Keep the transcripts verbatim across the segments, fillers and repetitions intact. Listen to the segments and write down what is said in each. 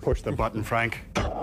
Push the button, Frank.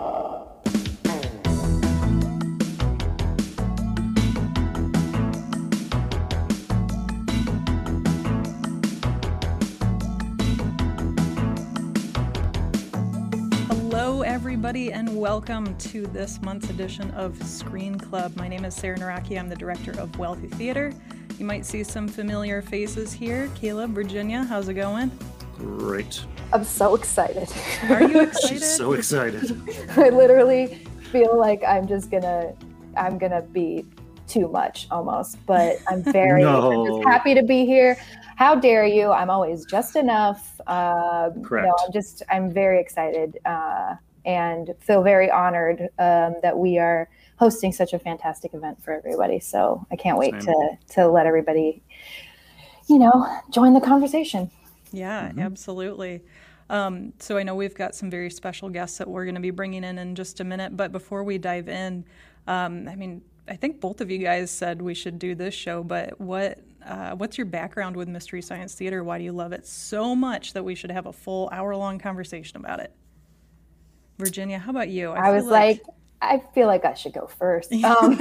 Hello, everybody, and welcome to this month's edition of Screen Club. My name is Sarah Naraki. I'm the director of Wealthy Theater. You might see some familiar faces here. Caleb, Virginia, how's it going? Great. I'm so excited. Are you excited? She's so excited. I literally feel like I'm just gonna, I'm gonna be too much almost, but I'm very No. I'm just happy to be here. How dare you? I'm always just enough. Um, Correct. No, I'm just, I'm very excited uh, and feel very honored um, that we are hosting such a fantastic event for everybody. So I can't wait Same. to to let everybody, you know, join the conversation. Yeah, Mm-hmm. absolutely. Um, so I know we've got some very special guests that we're going to be bringing in in just a minute. But before we dive in, um, I mean, I think both of you guys said we should do this show. But what uh, what's your background with Mystery Science Theater? Why do you love it so much that we should have a full hour-long conversation about it? Virginia, how about you? I, was feel like, I feel like I should go first. Um,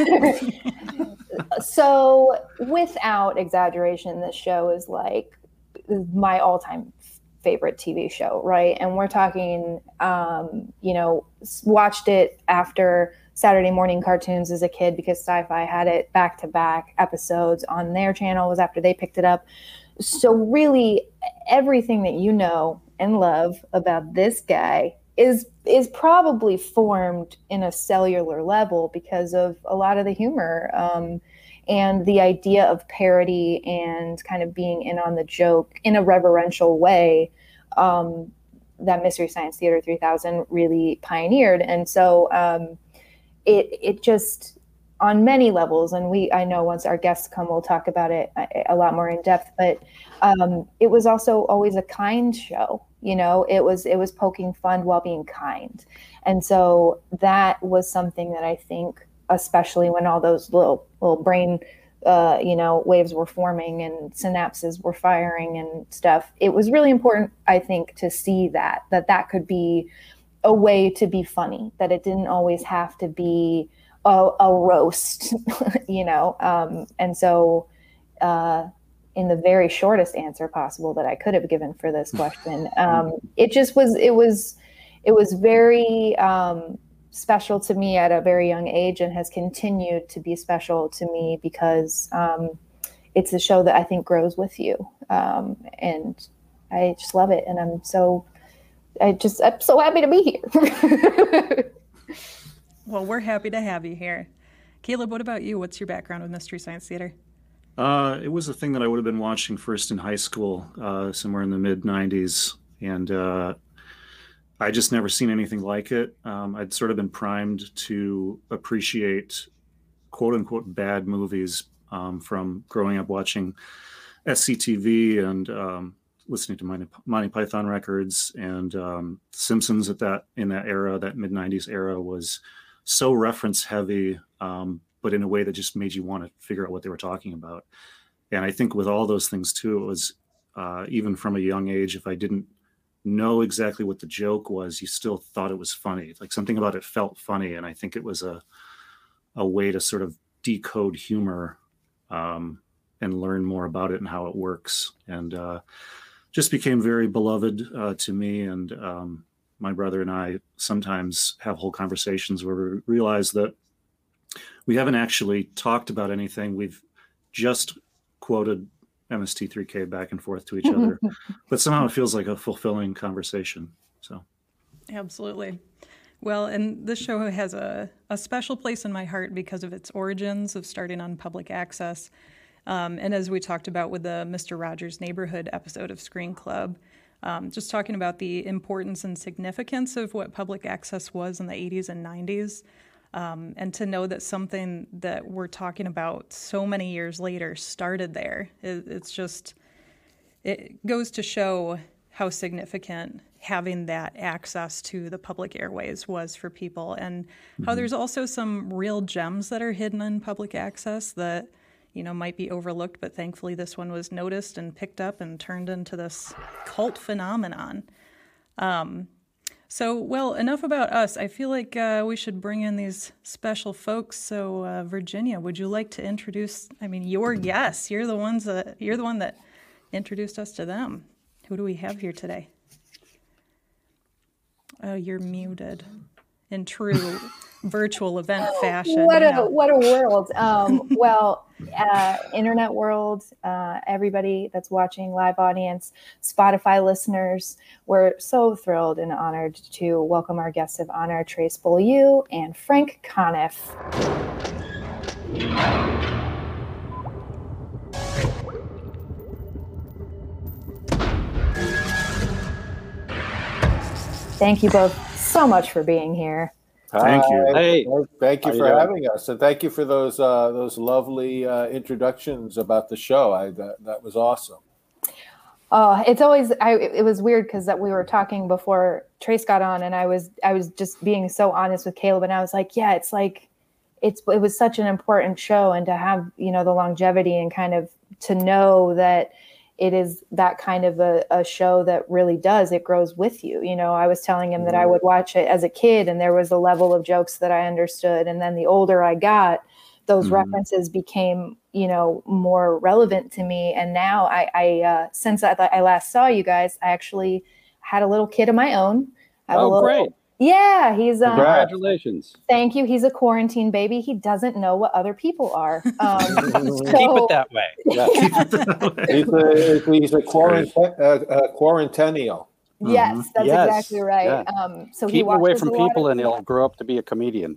so without exaggeration, this show is like my all-time favorite T V show, right? And we're talking, um, you know, watched it after Saturday morning cartoons as a kid because Sci-Fi had it back-to-back episodes on their channel. It was after they picked it up. So really everything that you know and love about this guy is is probably formed in a cellular level because of a lot of the humor um, and the idea of parody and kind of being in on the joke in a reverential way um, that Mystery Science Theater three thousand really pioneered. And so um, it it just on many levels, and we I know once our guests come, we'll talk about it a, a lot more in depth, but um, it was also always a kind show. You know, it was it was poking fun while being kind. And so that was something that I think, especially when all those little little brain, uh, you know, waves were forming and synapses were firing and stuff, it was really important, I think, to see that, that that could be a way to be funny, that it didn't always have to be a, a roast, you know. Um, and so uh, in the very shortest answer possible that I could have given for this question, um, it just was, it was, it was very um, special to me at a very young age and has continued to be special to me because um, it's a show that I think grows with you. Um, and I just love it. And I'm so, I just, I'm so happy to be here. well, we're happy to have you here. Caleb, what about you? What's your background with Mystery Science Theater? Uh, it was a thing that I would have been watching first in high school, uh, somewhere in the mid nineties. And uh, I just never seen anything like it. Um, I'd sort of been primed to appreciate quote unquote bad movies um, from growing up watching S C T V and um, listening to Monty, Monty Python records, and um, Simpsons at that in that era, that mid nineties era, was so reference heavy, um, but in a way that just made you want to figure out what they were talking about. And I think with all those things too, it was uh, even from a young age, if I didn't know exactly what the joke was, you still thought it was funny. Like something about it felt funny, and I think it was a a way to sort of decode humor um, and learn more about it and how it works. And uh, just became very beloved uh, to me. And um, my brother and I sometimes have whole conversations where we realize that we haven't actually talked about anything. We've just quoted M S T three K back and forth to each other, but somehow it feels like a fulfilling conversation. So, absolutely. Well, and this show has a, a special place in my heart because of its origins of starting on public access. Um, and as we talked about with the Mister Rogers' Neighborhood episode of Screen Club, um, just talking about the importance and significance of what public access was in the eighties and nineties. Um, and to know that something that we're talking about so many years later started there, it, it's just, it goes to show how significant having that access to the public airways was for people, and mm-hmm. how there's also some real gems that are hidden in public access that, you know, might be overlooked, but thankfully this one was noticed and picked up and turned into this cult phenomenon. Um, So, well, enough about us. I feel like uh, we should bring in these special folks. So, uh, Virginia, would you like to introduce? I mean, your guests. You're the ones that you're the one that introduced us to them. Who do we have here today? Oh, you're muted. In true virtual event fashion. What a you know. what a world. Um, well, uh, internet world, uh, everybody that's watching, live audience, Spotify listeners, we're so thrilled and honored to welcome our guests of honor, Trace Beaulieu and Frank Conniff. Thank you both so much for being here. Thank you. Hi. Hey. Thank you How for you doing? having us, and thank you for those uh, those lovely uh, introductions about the show. I that, that was awesome. Oh, it's always I it was weird because that we were talking before Trace got on, and I was I was just being so honest with Caleb, and I was like, yeah, it's like it's it was such an important show, and to have, you know, the longevity and kind of to know that it is that kind of a, a show that really does, it grows with you. You know, I was telling him that I would watch it as a kid and there was a level of jokes that I understood. And then the older I got, those Mhm. references became, you know, more relevant to me. And now I, I uh, since I, I last saw you guys, I actually had a little kid of my own. I have a Oh, little, great. Yeah, he's um, Congratulations. thank you. He's a quarantine baby. He doesn't know what other people are. Um, Keep so- it that way. Yeah. He's a he's a quarant- uh, uh, quarantennial. Yes, Mhm. that's Yes, exactly right. yeah. Um, so he Keep him away watches from a lot people of- and he'll grow up to be a comedian.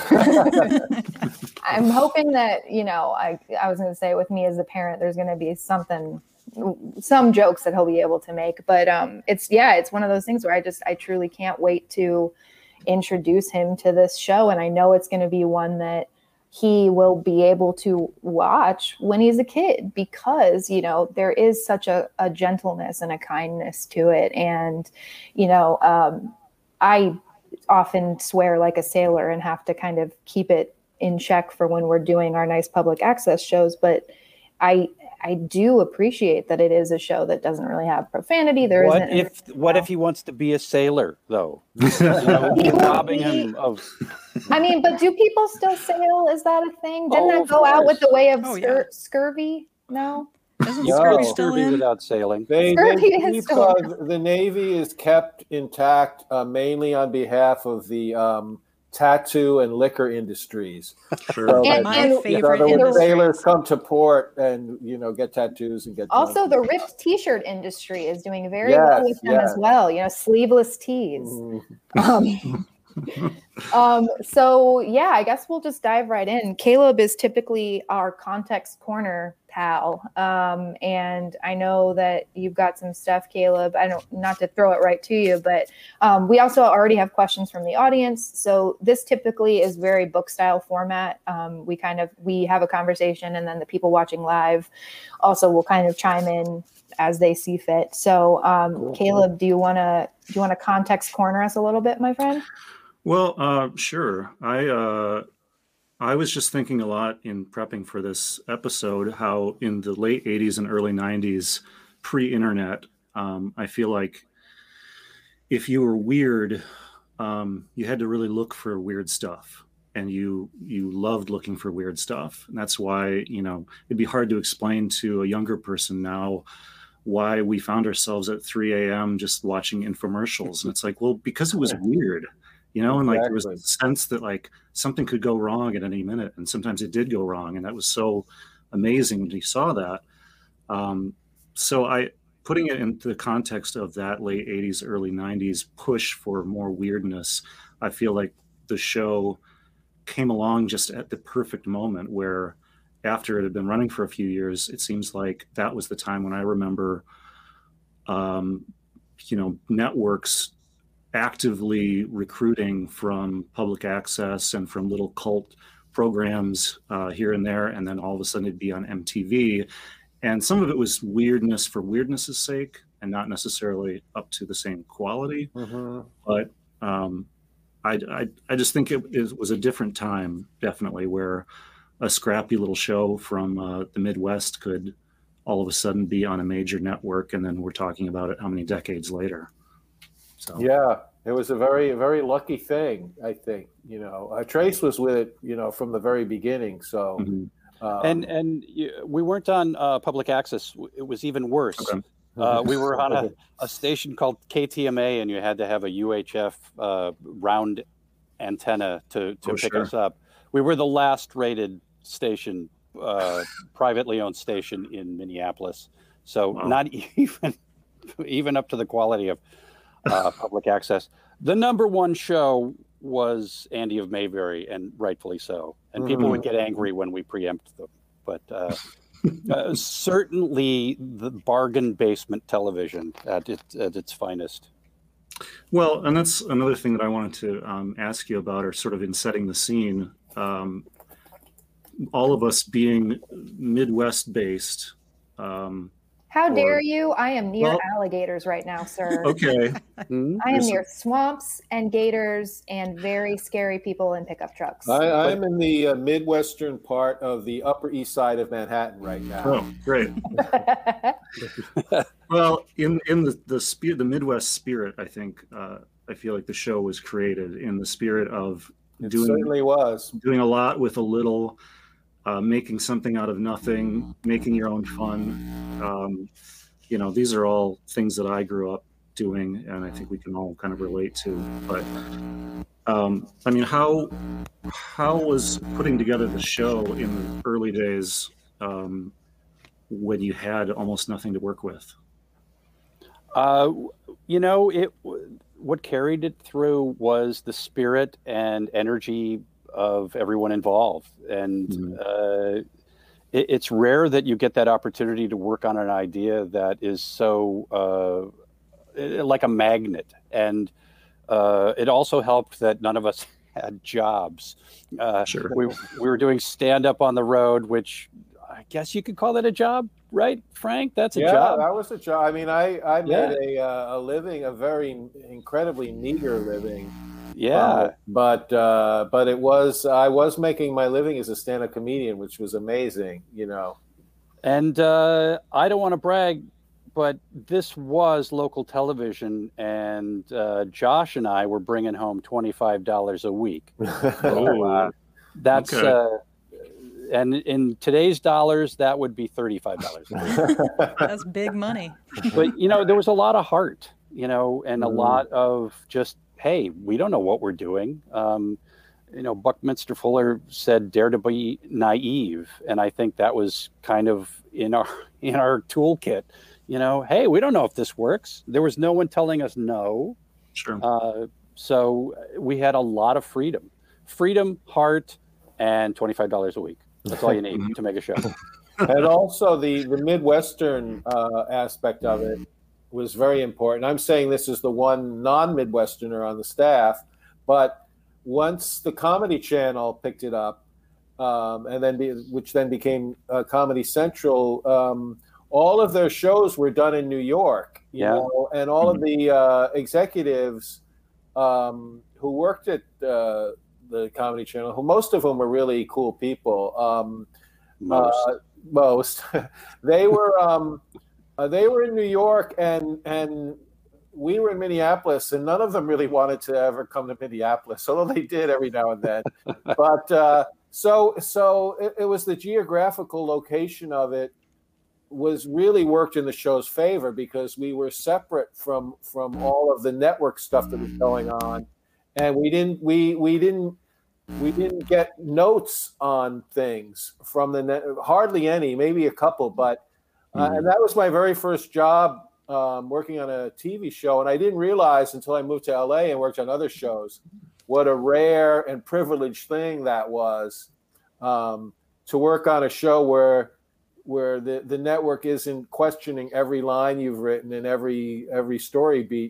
I'm hoping that, you know, I I was going to say with me as a parent, there's going to be something, some jokes that he'll be able to make. But um, it's yeah, it's one of those things where I just I truly can't wait to introduce him to this show, and I know it's going to be one that he will be able to watch when he's a kid, because, you know, there is such a, a gentleness and a kindness to it. And, you know, um, I often swear like a sailor and have to kind of keep it in check for when we're doing our nice public access shows. But I I do appreciate that it is a show that doesn't really have profanity. There What isn't. if what if he wants to be a sailor though? You know, He won't robbing be- him of I mean, but do people still sail? Is that a thing? Didn't Oh, that of go out with course. the way of Oh, scur- yeah. scurvy? No. Isn't No. Scurvy still scurvy in? without sailing. They, Scurvy they is keep, still- uh, the Navy is kept intact uh, mainly on behalf of the um, tattoo and liquor industries. Sure. So And- that- My and- so favorite that when industries. sailors come to port and, you know, get tattoos and get Also, drunk. the ripped T-shirt industry is doing very Yes, well with them yes. as well. You know, sleeveless tees. Mhm. Um, um, so yeah, I guess we'll just dive right in. Caleb is typically our context corner pal, um, and I know that you've got some stuff, Caleb. I don't, not to throw it right to you, but um, we also already have questions from the audience. So this typically is very book style format. Um, we kind of we have a conversation, and then the people watching live also will kind of chime in as they see fit. So, um, Cool. Caleb, do you want to do you want to context corner us a little bit, my friend? Well, uh, sure. I uh, I was just thinking a lot in prepping for this episode how in the late eighties and early nineties, pre-internet, um, I feel like if you were weird, um, you had to really look for weird stuff, and you you loved looking for weird stuff. And that's why, you know, it'd be hard to explain to a younger person now why we found ourselves at three a.m. just watching infomercials. And it's like, well, because it was weird. You know, and like there was a Exactly. sense that like something could go wrong at any minute, and sometimes it did go wrong, and that was so amazing when you saw that. Um, so I putting it into the context of that late eighties, early nineties push for more weirdness, I feel like the show came along just at the perfect moment where after it had been running for a few years, it seems like that was the time when I remember, um, you know, networks actively recruiting from public access and from little cult programs uh, here and there, and then all of a sudden it'd be on M T V, and some of it was weirdness for weirdness's sake and not necessarily up to the same quality. Mhm. But um, I, I I just think it, it was a different time, definitely, where a scrappy little show from uh, the Midwest could all of a sudden be on a major network, and then we're talking about it how many decades later. So Yeah, It was a very, very lucky thing, I think. You know, uh, Trace was with it, you know, from the very beginning. So, Mm-hmm. um, and and y- we weren't on uh, public access. It was even worse. Okay. Uh, we were on a, a station called K T M A, and you had to have a U H F uh, round antenna to, to Oh, pick sure. us up. We were the last rated station, uh, privately owned station in Minneapolis. So Wow. not even even up to the quality of uh, public access. The number one show was Andy of Mayberry, and rightfully so. And people Mhm. would get angry when we preempt them. But uh, uh, certainly the bargain basement television at its, at its finest. Well, and that's another thing that I wanted to um, ask you about, or sort of in setting the scene. Um, all of us being Midwest based. Um, How Or- dare you? I am near Well- alligators right now, sir. okay. Hmm? I am There's- near swamps and gators and very scary people in pickup trucks. I, I'm in the uh, Midwestern part of the Upper East Side of Manhattan right now. Oh, great. Well, in in the the spirit, the Midwest spirit, I think uh, I feel like the show was created in the spirit of It doing certainly was. doing a lot with a little, uh, making something out of nothing, making your own fun. Um, you know, these are all things that I grew up doing, and I think we can all kind of relate to. But um, I mean, how how was putting together the show in the early days um, when you had almost nothing to work with? Uh, you know, it what carried it through was the spirit and energy of everyone involved, and Mhm. uh, it, it's rare that you get that opportunity to work on an idea that is so uh, like a magnet. And uh, it also helped that none of us had jobs. Uh, Sure. we we were doing stand up on the road, which I guess you could call that a job, right, Frank? That's a Yeah, job. that was a job. I mean, I, I Yeah. made a, uh, a living, a very incredibly meager living. Yeah. Uh, but uh, but it was I was making my living as a stand-up comedian, which was amazing, you know. And uh, I don't want to brag, but this was local television, and uh, Josh and I were bringing home twenty-five dollars a week. Oh, That's Okay. uh, and in today's dollars, that would be thirty-five dollars. That's big money. But you know, there was a lot of heart, you know, and a Mhm. lot of just, hey, we don't know what we're doing. Um, you know, Buckminster Fuller said, "Dare to be naive," and I think that was kind of in our in our toolkit. You know, hey, we don't know if this works. There was no one telling us no, sure. uh, so we had a lot of freedom, freedom, heart, and twenty-five dollars a week. That's all you need to make a show. And also the the Midwestern uh, aspect of it was very important. I'm saying this is the one non-Midwesterner on the staff, but once the Comedy Channel picked it up, um, and then be, which then became uh, Comedy Central, um, all of their shows were done in New York, you Yeah. know, and all of the uh, executives um, who worked at uh, the Comedy Channel, who most of them were really cool people. Um, Most. uh, most they were um, uh, they were in New York, and and we were in Minneapolis, and none of them really wanted to ever come to Minneapolis, although they did every now and then. But uh, so so it, it was the geographical location of it was really worked in the show's favor, because we were separate from from all of the network stuff that was going on, and we didn't we we didn't we didn't get notes on things from the net, hardly any, maybe a couple, but uh, Mhm. and that was my very first job, um, working on a T V show, and I didn't realize until I moved to L A and worked on other shows what a rare and privileged thing that was, um, to work on a show where where the, the network isn't questioning every line you've written and every every story beat,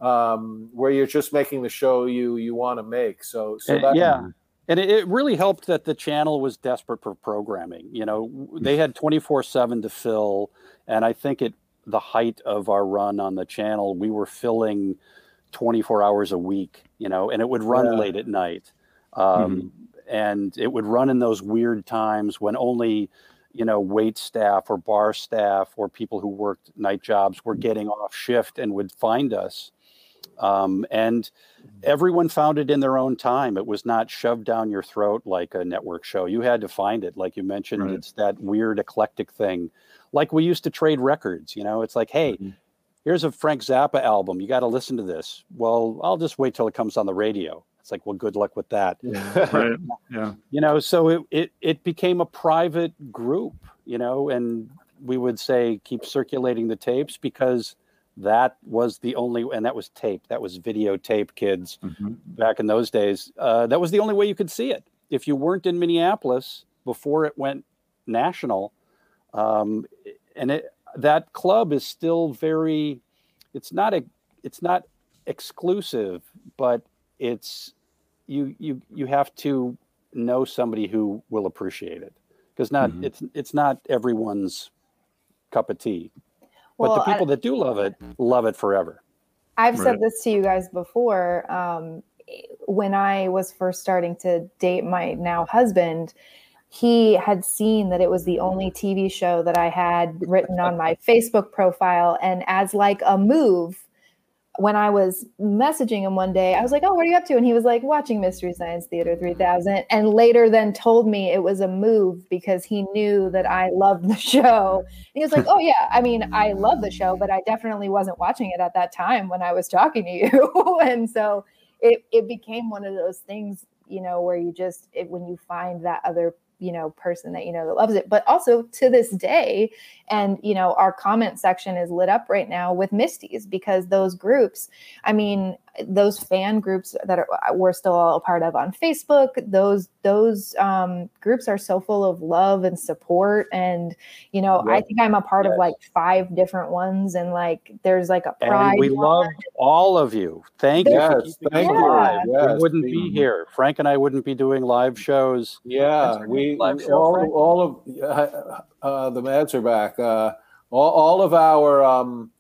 um, where you're just making the show you you want to make. So, so Uh, that, yeah. And it, it really helped that the channel was desperate for programming. You know, they had twenty-four seven to fill. And I think at the height of our run on the channel, we were filling twenty-four hours a week, you know, and it would run Yeah. late at night. Um, And it would run in those weird times when only, you know, wait staff or bar staff or people who worked night jobs were getting off shift and would find us. Um, and everyone found it in their own time. It was not shoved down your throat like a network show. You had to find it. Like you mentioned, right. It's that weird eclectic thing. Like we used to trade records, you know, it's like, hey, mm-hmm. here's a Frank Zappa album. You got to listen to this. Well, I'll just wait till it comes on the radio. It's like, well, good luck with that. Right. Yeah. You know, so it, it, it became a private group, you know, and we would say, keep circulating the tapes because that was the only, and that was tape. That was videotape, kids, mm-hmm. back in those days. Uh, that was the only way you could see it. If you weren't in Minneapolis before it went national, um, and it, that club is still very, it's not a, it's not exclusive, but it's, you, you, you have to know somebody who will appreciate it because not, mm-hmm. it's, it's not everyone's cup of tea. But well, the people I, that do love it, love it forever. I've right. said this to you guys before. Um, when I was first starting to date my now husband, he had seen that it was the only T V show that I had written on my Facebook profile. And as like a move, when I was messaging him one day, I was like, oh, what are you up to? And he was like, watching Mystery Science Theater three thousand. And later then told me it was a move because he knew that I loved the show. And he was like, oh, yeah, I mean, I love the show, but I definitely wasn't watching it at that time when I was talking to you. And so it, it became one of those things, you know, where you just, it, when you find that other you know, person that, you know, that loves it, but also to this day. And, you know, our comment section is lit up right now with Misties because those groups, I mean, those fan groups that are, we're still all a part of on Facebook, those, those um, groups are so full of love and support. And, you know, yes. I think I'm a part yes. of like five different ones. And like, there's like a pride. And we one. love all of you. Thank yes, you. For thank you. Yes, we wouldn't be here. Frank and I wouldn't be doing live shows. Yeah. We, live show, all, Frank? all of uh, uh, the Mads are back. Uh, all, all of our, um,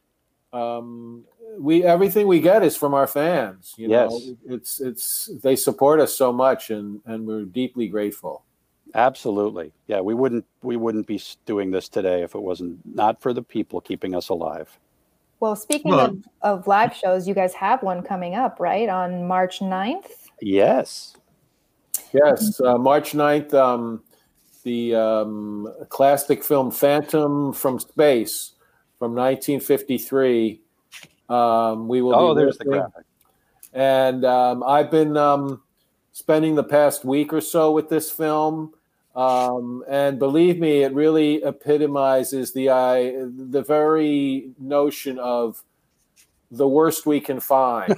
um, we everything we get is from our fans. You yes. know, it's it's they support us so much, and and we're deeply grateful. Absolutely, yeah. We wouldn't we wouldn't be doing this today if it wasn't not for the people keeping us alive. Well, speaking well, of, of live shows, you guys have one coming up, right, on March ninth? Yes. Yes, uh, March ninth. Um, the um, classic film Phantom from Space from nineteen fifty-three. Um, we will. Oh, be there's the graphic. And um, I've been um, spending the past week or so with this film, um, and believe me, it really epitomizes the I, the very notion of the worst we can find.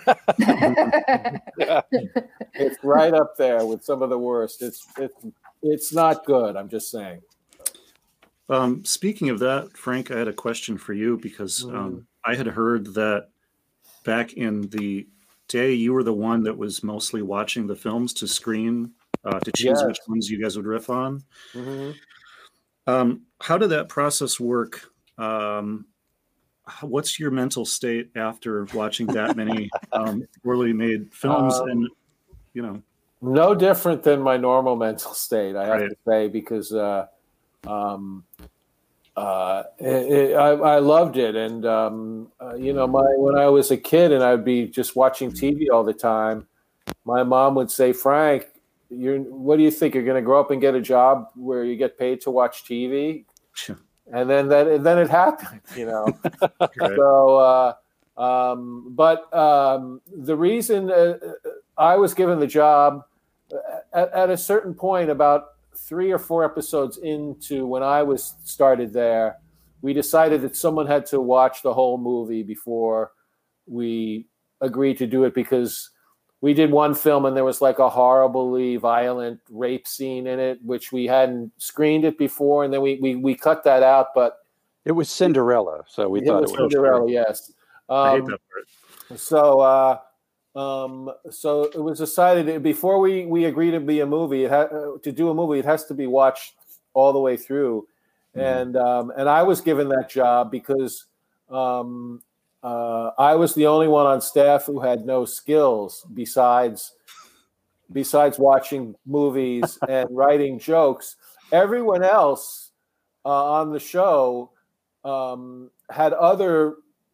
It's right up there with some of the worst. It's it's it's not good. I'm just saying. Um, speaking of that, Frank, I had a question for you because um, mm. I had heard that back in the day, you were the one that was mostly watching the films to screen, uh, to choose yes. which ones you guys would riff on. Mm-hmm. Um, how did that process work? Um, what's your mental state after watching that many um, poorly made films? Um, and, you know, no different than my normal mental state, I have right. to say, because uh, um, uh, it, it, I, I loved it. And, um, uh, you know, my when I was a kid and I'd be just watching T V all the time, my mom would say, Frank, you're, what do you think? You're going to grow up and get a job where you get paid to watch T V? Sure. And then that, and then it happened, you know. Right. So, uh, um, but um, the reason uh, I was given the job at, at a certain point, about three or four episodes into when I was started there, we decided that someone had to watch the whole movie before we agreed to do it, because we did one film and there was like a horribly violent rape scene in it, which we hadn't screened it before. And then we, we, we cut that out, but it was Cinderella. So we it thought was it was Cinderella. True. Yes. Um, I hate that part. So, uh, um, so it was decided before we, we agreed to be a movie, it had, uh, to do a movie, it has to be watched all the way through. Mm-hmm. And, um, and I was given that job because, um, Uh, I was the only one on staff who had no skills besides besides watching movies and writing jokes. Everyone else uh, on the show um, had other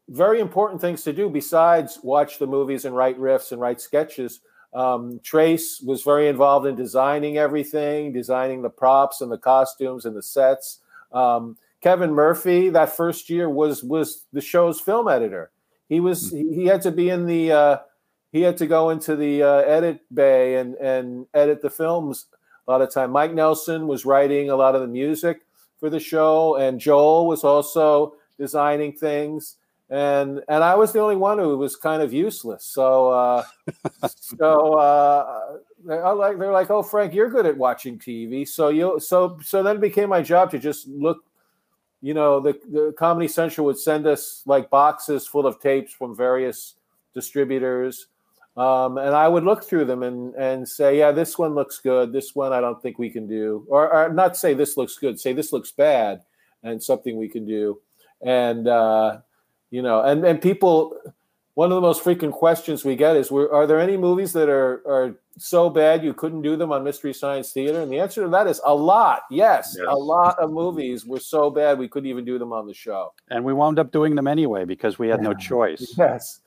very important things to do besides watch the movies and write riffs and write sketches. Um, Trace was very involved in designing everything, designing the props and the costumes and the sets. Um, Kevin Murphy, that first year, was was the show's film editor. He was he, he had to be in the uh, he had to go into the uh, edit bay and and edit the films a lot of time. Mike Nelson was writing a lot of the music for the show, and Joel was also designing things. And and I was the only one who was kind of useless. So uh, so uh, they're like they're like, oh, Frank, you're good at watching T V. So you so so then it became my job to just look. You know, the the Comedy Central would send us like boxes full of tapes from various distributors, um, and I would look through them and and say, yeah, this one looks good. This one I don't think we can do, or, or not say this looks good. Say this looks bad, and something we can do, and. Uh, You know, and, and people, one of the most frequent questions we get is, are there any movies that are, are so bad you couldn't do them on Mystery Science Theater? And the answer to that is a lot. Yes, yes. A lot of movies were so bad we couldn't even do them on the show. And we wound up doing them anyway because we had no choice. Yes.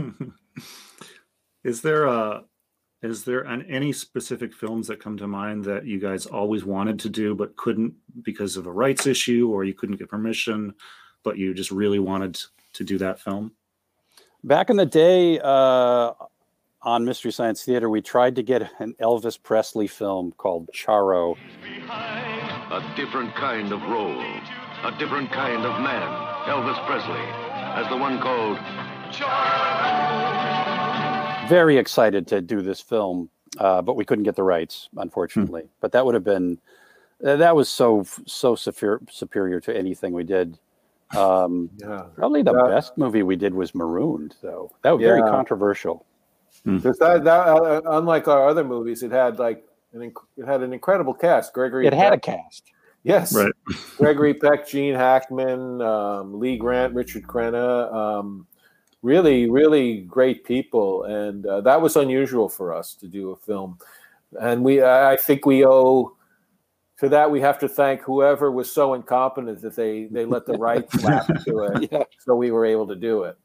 Is there a, is there an, any specific films that come to mind that you guys always wanted to do but couldn't because of a rights issue, or you couldn't get permission, but you just really wanted to do that film? Back in the day, uh, on Mystery Science Theater, we tried to get an Elvis Presley film called Charo. A different kind of role, a different kind of man, Elvis Presley, as the one called Charo. Very excited to do this film, uh, but we couldn't get the rights, unfortunately. Hmm. But that would have been, uh, that was so, so superior, superior to anything we did. Um, yeah. Probably the yeah. best movie we did was Marooned, though. That was yeah. very controversial. Because that, that uh, unlike our other movies, it had like an inc- it had an incredible cast. Gregory, it had Peck, a cast. Yes, right. Gregory Peck, Gene Hackman, um, Lee Grant, Richard Crenna. Um, really, really great people, and uh, that was unusual for us to do a film. And we, I think, we owe. To that, we have to thank whoever was so incompetent that they, they let the rights lapse to it, yeah. so we were able to do it.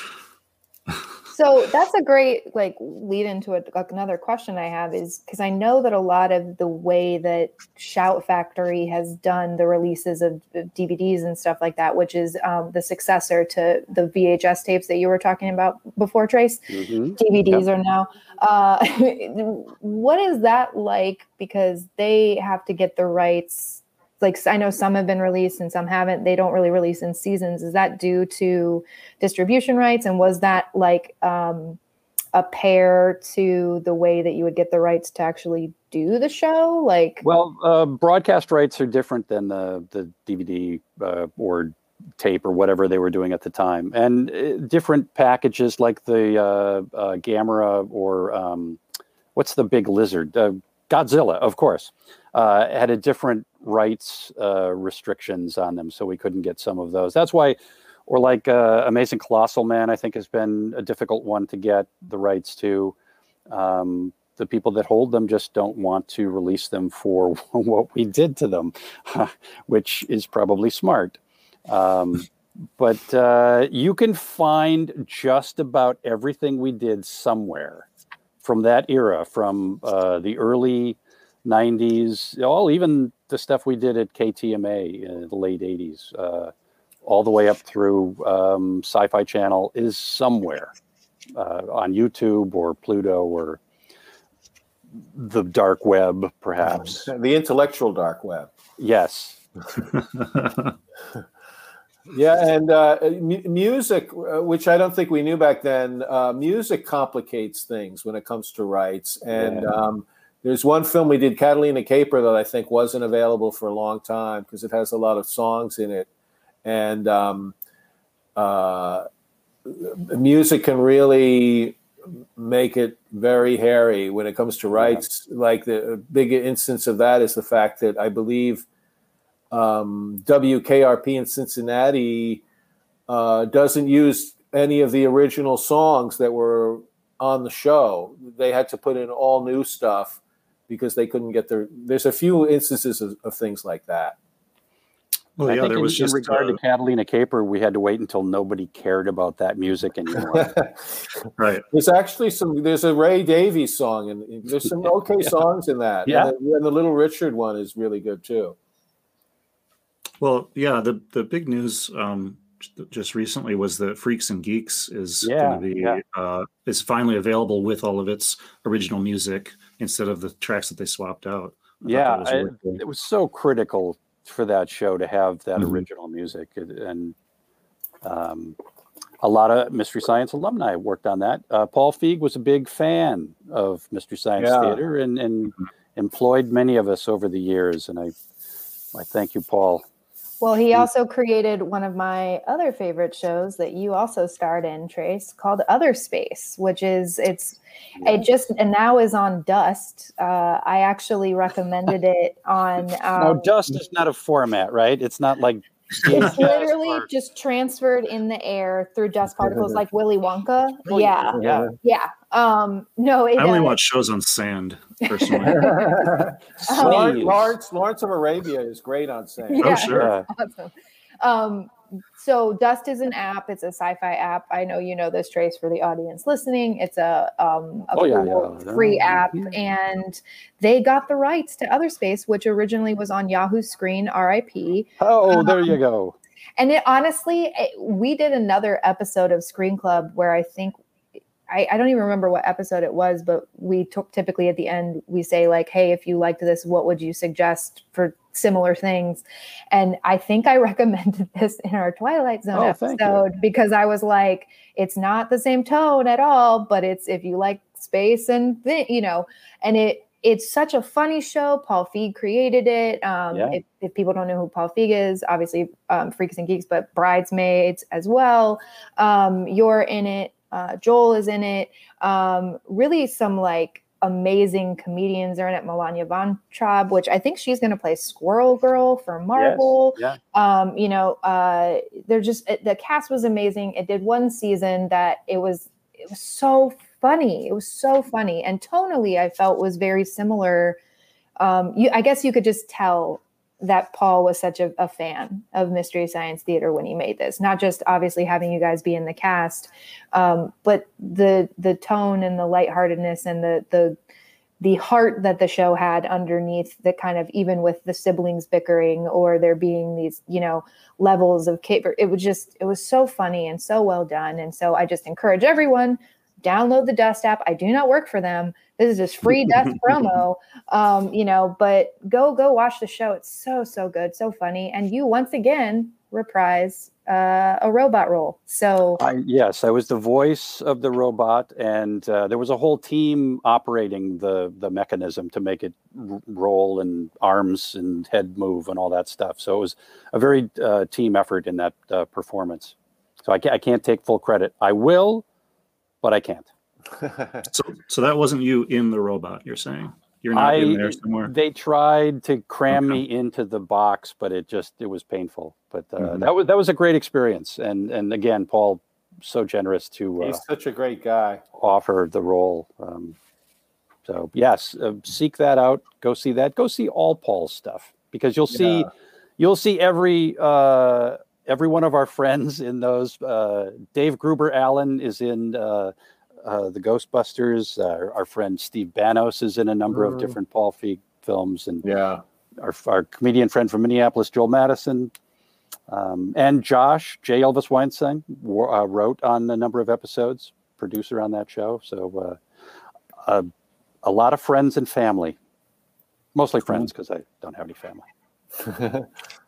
So that's a great like lead into it. Like, another question I have is, because I know that a lot of the way that Shout Factory has done the releases of, of D V Ds and stuff like that, which is um, the successor to the V H S tapes that you were talking about before, Trace. Mm-hmm. D V Ds yep. are now. Uh, what is that like? Because they have to get the rights. Like, I know some have been released and some haven't. They don't really release in seasons. Is that due to distribution rights? And was that like um, a pair to the way that you would get the rights to actually do the show? Like, well, uh, broadcast rights are different than the the D V D uh, or tape or whatever they were doing at the time, and uh, different packages like the uh, uh, Gamera or um, what's the big lizard? Uh, Godzilla, of course, uh, had a different rights uh, restrictions on them, so we couldn't get some of those. That's why, or like uh, Amazing Colossal Man, I think has been a difficult one to get the rights to. Um, the people that hold them just don't want to release them for what we did to them, which is probably smart. Um, but uh, you can find just about everything we did somewhere from that era, from uh, the early nineties, all even the stuff we did at K T M A in the late eighties, uh, all the way up through um, Sci-Fi Channel is somewhere uh, on YouTube or Pluto or the dark web, perhaps. The intellectual dark web. Yes. Yeah, and uh, m- music, which I don't think we knew back then, uh, music complicates things when it comes to rights. And yeah. um, there's one film we did, Catalina Caper, that I think wasn't available for a long time because it has a lot of songs in it. And um, uh, music can really make it very hairy when it comes to rights. Yeah. Like the big instance of that is the fact that I believe Um, W K R P in Cincinnati uh, doesn't use any of the original songs that were on the show. They had to put in all new stuff because they couldn't get their. There's a few instances of, of things like that. Well, I yeah, think there in, was in just regard uh, to Catalina Caper, we had to wait until nobody cared about that music anymore. right. There's actually some. There's a Ray Davies song, and there's some okay Yeah. songs in that. Yeah. And the, and the Little Richard one is really good too. Well, yeah, the the big news um, just recently was that Freaks and Geeks is Yeah, going to be yeah. uh, is finally available with all of its original music instead of the tracks that they swapped out. I thought Yeah, that was I, really cool. it was so critical for that show to have that Mhm. original music, and um, a lot of Mystery Science alumni worked on that. Uh, Paul Feig was a big fan of Mystery Science Yeah. Theater and, and employed many of us over the years, and I I thank you, Paul. Well, he also created one of my other favorite shows that you also starred in, Trace, called Other Space, which is it's it just and now is on Dust. Uh, I actually recommended it on. Um, Now, Dust is not a format, right? It's not like it's literally just transferred in the air through dust particles, like Willy Wonka. Oh, yeah, yeah. yeah. Um, no, it, I only uh, watch shows on sand personally. Lawrence, Sleeves. Lawrence, Lawrence of Arabia is great on sand. Yeah. Oh, sure. Yeah. Awesome. Um, so Dust is an app. It's a sci-fi app. I know you know this, Trace, for the audience listening. It's a, um, a Oh, yeah, cool yeah. free Yeah. app, and they got the rights to Other Space, which originally was on Yahoo Screen, R I P. Oh, there you go. And it honestly, it, we did another episode of Screen Club where I think, I, I don't even remember what episode it was, but we took typically at the end, we say like, hey, if you liked this, what would you suggest for similar things? And I think I recommended this in our Twilight Zone Oh, thank you. episode because I was like, it's not the same tone at all, but it's, if you like space and, th- you know, and it, it's such a funny show. Paul Feig created it. Um, Yeah. if, if people don't know who Paul Feig is, obviously um, Freaks and Geeks, but Bridesmaids as well. Um, you're in it. Uh, Joel is in it. Um, really some like amazing comedians are in it. Melania Von Traub, which I think she's going to play Squirrel Girl for Marvel. Yes. Um, you know, uh, they're just, it, the cast was amazing. It did one season that it was, it was so funny. It was so funny. And tonally, I felt was very similar. Um, you, I guess you could just tell that Paul was such a, a fan of Mystery Science Theater when he made this, not just obviously having you guys be in the cast, um, but the, the tone and the lightheartedness and the, the, the heart that the show had underneath the kind of, even with the siblings bickering or there being these, you know, levels of caper. It was just, it was so funny and so well done. And so I just encourage everyone, download the Dust app. I do not work for them. This is just free Dust promo, um, you know, but go, go watch the show. It's so, so good. So funny. And you once again reprise uh, a robot role. So I, yes, I was the voice of the robot, and uh, there was a whole team operating the the mechanism to make it r- roll and arms and head move and all that stuff. So it was a very uh, team effort in that uh, performance. So I can't, I can't take full credit. I will, but I can't. So, so that wasn't you in the robot. You're saying you're not I, in there somewhere. They tried to cram Okay. me into the box, but it just it was painful. But uh, Mhm. that was that was a great experience, and and again, Paul, so generous to uh, He's such a great guy. offer the role. Um, so yes, uh, seek that out. Go see that. Go see all Paul's stuff, because you'll see Yeah. you'll see every uh, every one of our friends in those. Uh, Dave Gruber Allen is in. Uh, Uh, the Ghostbusters, uh, our friend Steve Banos is in a number Mhm. of different Paul Feig films, and Yeah. our, our comedian friend from Minneapolis, Joel Madison, um, and Josh J. Elvis Weinstein wo- uh, wrote on a number of episodes, producer on that show. So uh, uh, a lot of friends and family, mostly friends because I don't have any family.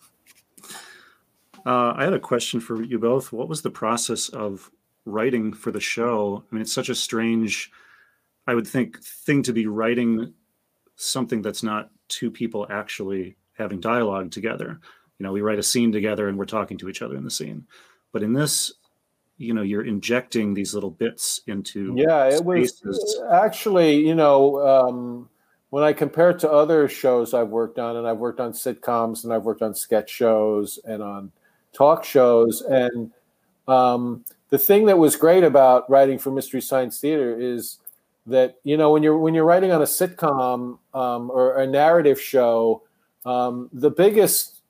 Uh, I had a question for you both. What was the process of writing for the show? I mean, it's such a strange, I would think, thing to be writing something that's not two people actually having dialogue together. You know, we write a scene together and we're talking to each other in the scene. But in this, you know, you're injecting these little bits into Yeah, it was spaces. actually, you know, um, when I compare it to other shows I've worked on, and I've worked on sitcoms and I've worked on sketch shows and on talk shows. And um, the thing that was great about writing for Mystery Science Theater is that, you know, when you're when you're writing on a sitcom um, or a narrative show, um, the biggest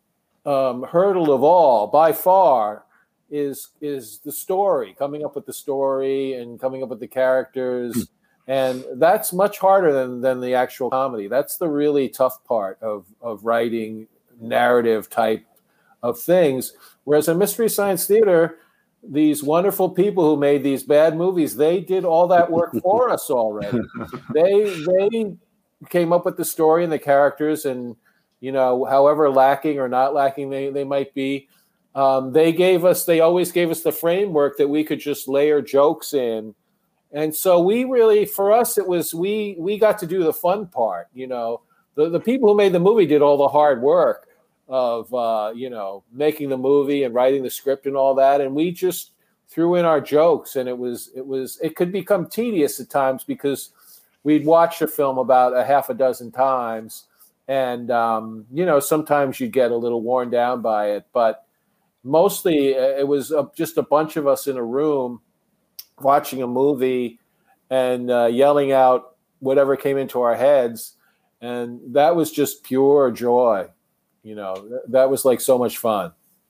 um, hurdle of all, by far, is is the story, coming up with the story and coming up with the characters. And that's much harder than, than the actual comedy. That's the really tough part of, of writing narrative type of things. Whereas in Mystery Science Theater, these wonderful people who made these bad movies, they did all that work for us already. They they came up with the story and the characters, and, you know, however lacking or not lacking they, they might be, um, they gave us, they always gave us the framework that we could just layer jokes in. And so we really, for us, it was, we we got to do the fun part. You know, the, the people who made the movie did all the hard work of, uh, you know, making the movie and writing the script and all that. And we just threw in our jokes, and it was, it was, it could become tedious at times because we'd watch a film about a half a dozen times. And, um, you know, sometimes you get a little worn down by it, but mostly it was a, just a bunch of us in a room watching a movie and uh, yelling out whatever came into our heads. And that was just pure joy. You know, that was like so much fun.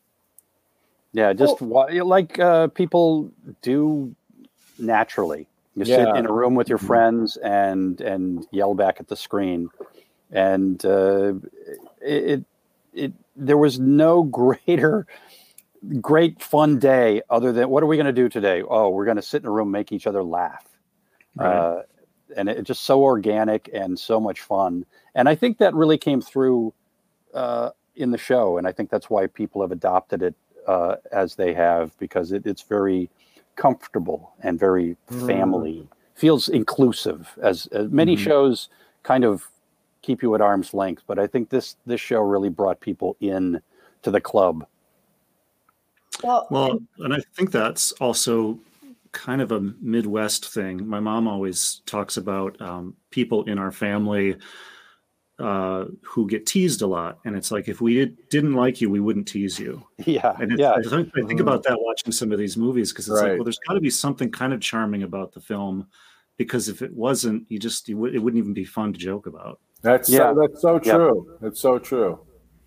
Yeah, just well, like uh, people do naturally. You yeah. sit in a room with your friends and and yell back at the screen. And uh, it, it there was no greater great fun day other than, what are we going to do today? Oh, we're going to sit in a room, make each other laugh. Right. Uh, and it's just so organic and so much fun. And I think that really came through uh, in the show. And I think that's why people have adopted it uh, as they have, because it, it's very comfortable and very family, mm. feels inclusive, as, as many mm. shows kind of keep you at arm's length. But I think this, this show really brought people in to the club. Well, well, and I think that's also kind of a Midwest thing. My mom always talks about um, people in our family uh, who get teased a lot. And it's like, if we did, didn't like you, we wouldn't tease you. Yeah. And it's, yeah. I, think, I think about that watching some of these movies, because it's right. like, well, there's got to be something kind of charming about the film, because if it wasn't, you just, you w- it wouldn't even be fun to joke about. That's yeah. so, that's so true. Yeah. That's so true.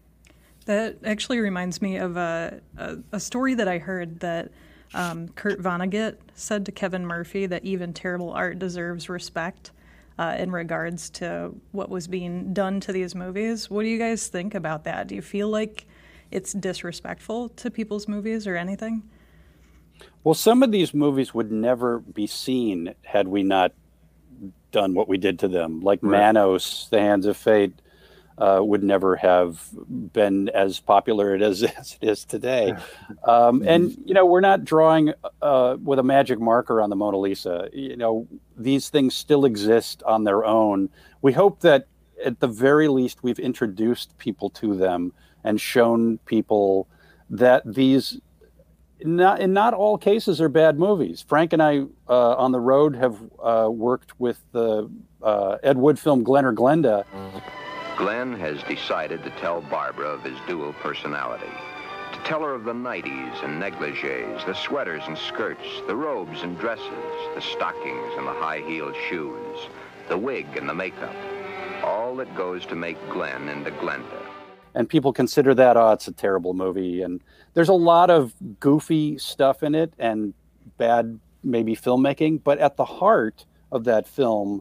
That actually reminds me of a, a, a story that I heard that um, Kurt Vonnegut said to Kevin Murphy that even terrible art deserves respect uh, in regards to what was being done to these movies. What do you guys think about that? Do you feel like it's disrespectful to people's movies or anything? Well, some of these movies would never be seen had we not done what we did to them, like right. Manos, The Hands of Fate. Uh, would never have been as popular as, as it is today. Um, and, you know, we're not drawing uh, with a magic marker on the Mona Lisa. You know, these things still exist on their own. We hope that at the very least we've introduced people to them and shown people that these, not, in not all cases, are bad movies. Frank and I uh, on the road have uh, worked with the uh, Ed Wood film Glen or Glenda. Glenn has decided to tell Barbara of his dual personality, to tell her of the nighties and negligees, the sweaters and skirts, the robes and dresses, the stockings and the high-heeled shoes, the wig and the makeup, all that goes to make Glenn into Glenda. And people consider that, oh, it's a terrible movie. And there's a lot of goofy stuff in it and bad, maybe, filmmaking. But at the heart of that film,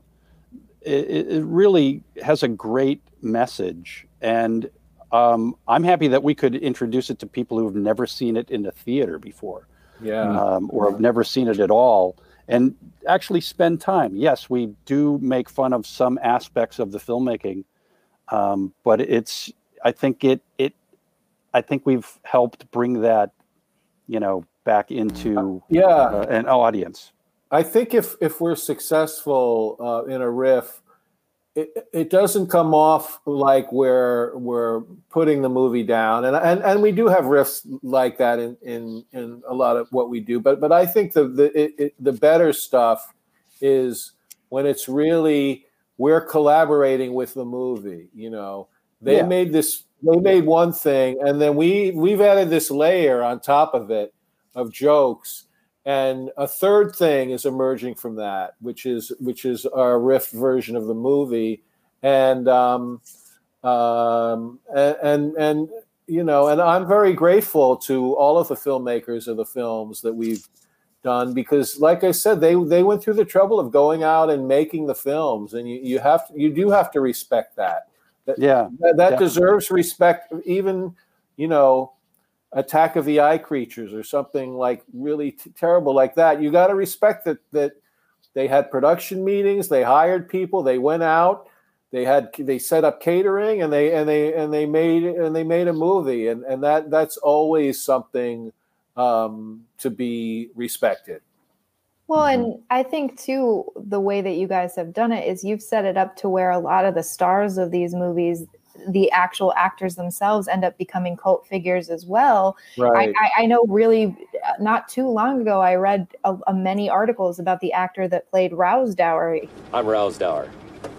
it, it really has a great message. And um, I'm happy that we could introduce it to people who've never seen it in a theater before. Yeah. Um, or have never seen it at all. And actually spend time. Yes, we do make fun of some aspects of the filmmaking. Um, but it's, I think it, it, I think we've helped bring that, you know, back into yeah. uh, an audience. I think if, if we're successful uh, in a riff, it, it doesn't come off like we're, we're putting the movie down. And, and, and we do have riffs like that in, in, in a lot of what we do. But, but I think the, the, it, it, the better stuff is when it's really, we're collaborating with the movie, you know. They yeah. made this, they made one thing, and then we, we've added this layer on top of it of jokes. And a third thing is emerging from that, which is, which is our riff version of the movie. And, um, um, and, and, you know, and I'm very grateful to all of the filmmakers of the films that we've done, because like I said, they they went through the trouble of going out and making the films, and you, you have to, you do have to respect that. That, yeah, that, that deserves respect. Even, you know, Attack of the Eye Creatures or something like really t- terrible like that. You got to respect that that they had production meetings, they hired people, they went out, they had they set up catering, and they and they and they made and they made a movie, and and that that's always something um, to be respected. Well, and I think too, the way that you guys have done it is you've set it up to where a lot of the stars of these movies, the actual actors themselves, end up becoming cult figures as well. Right. I, I know really not too long ago, I read a, a many articles about the actor that played Rousdower. I'm Rousdower.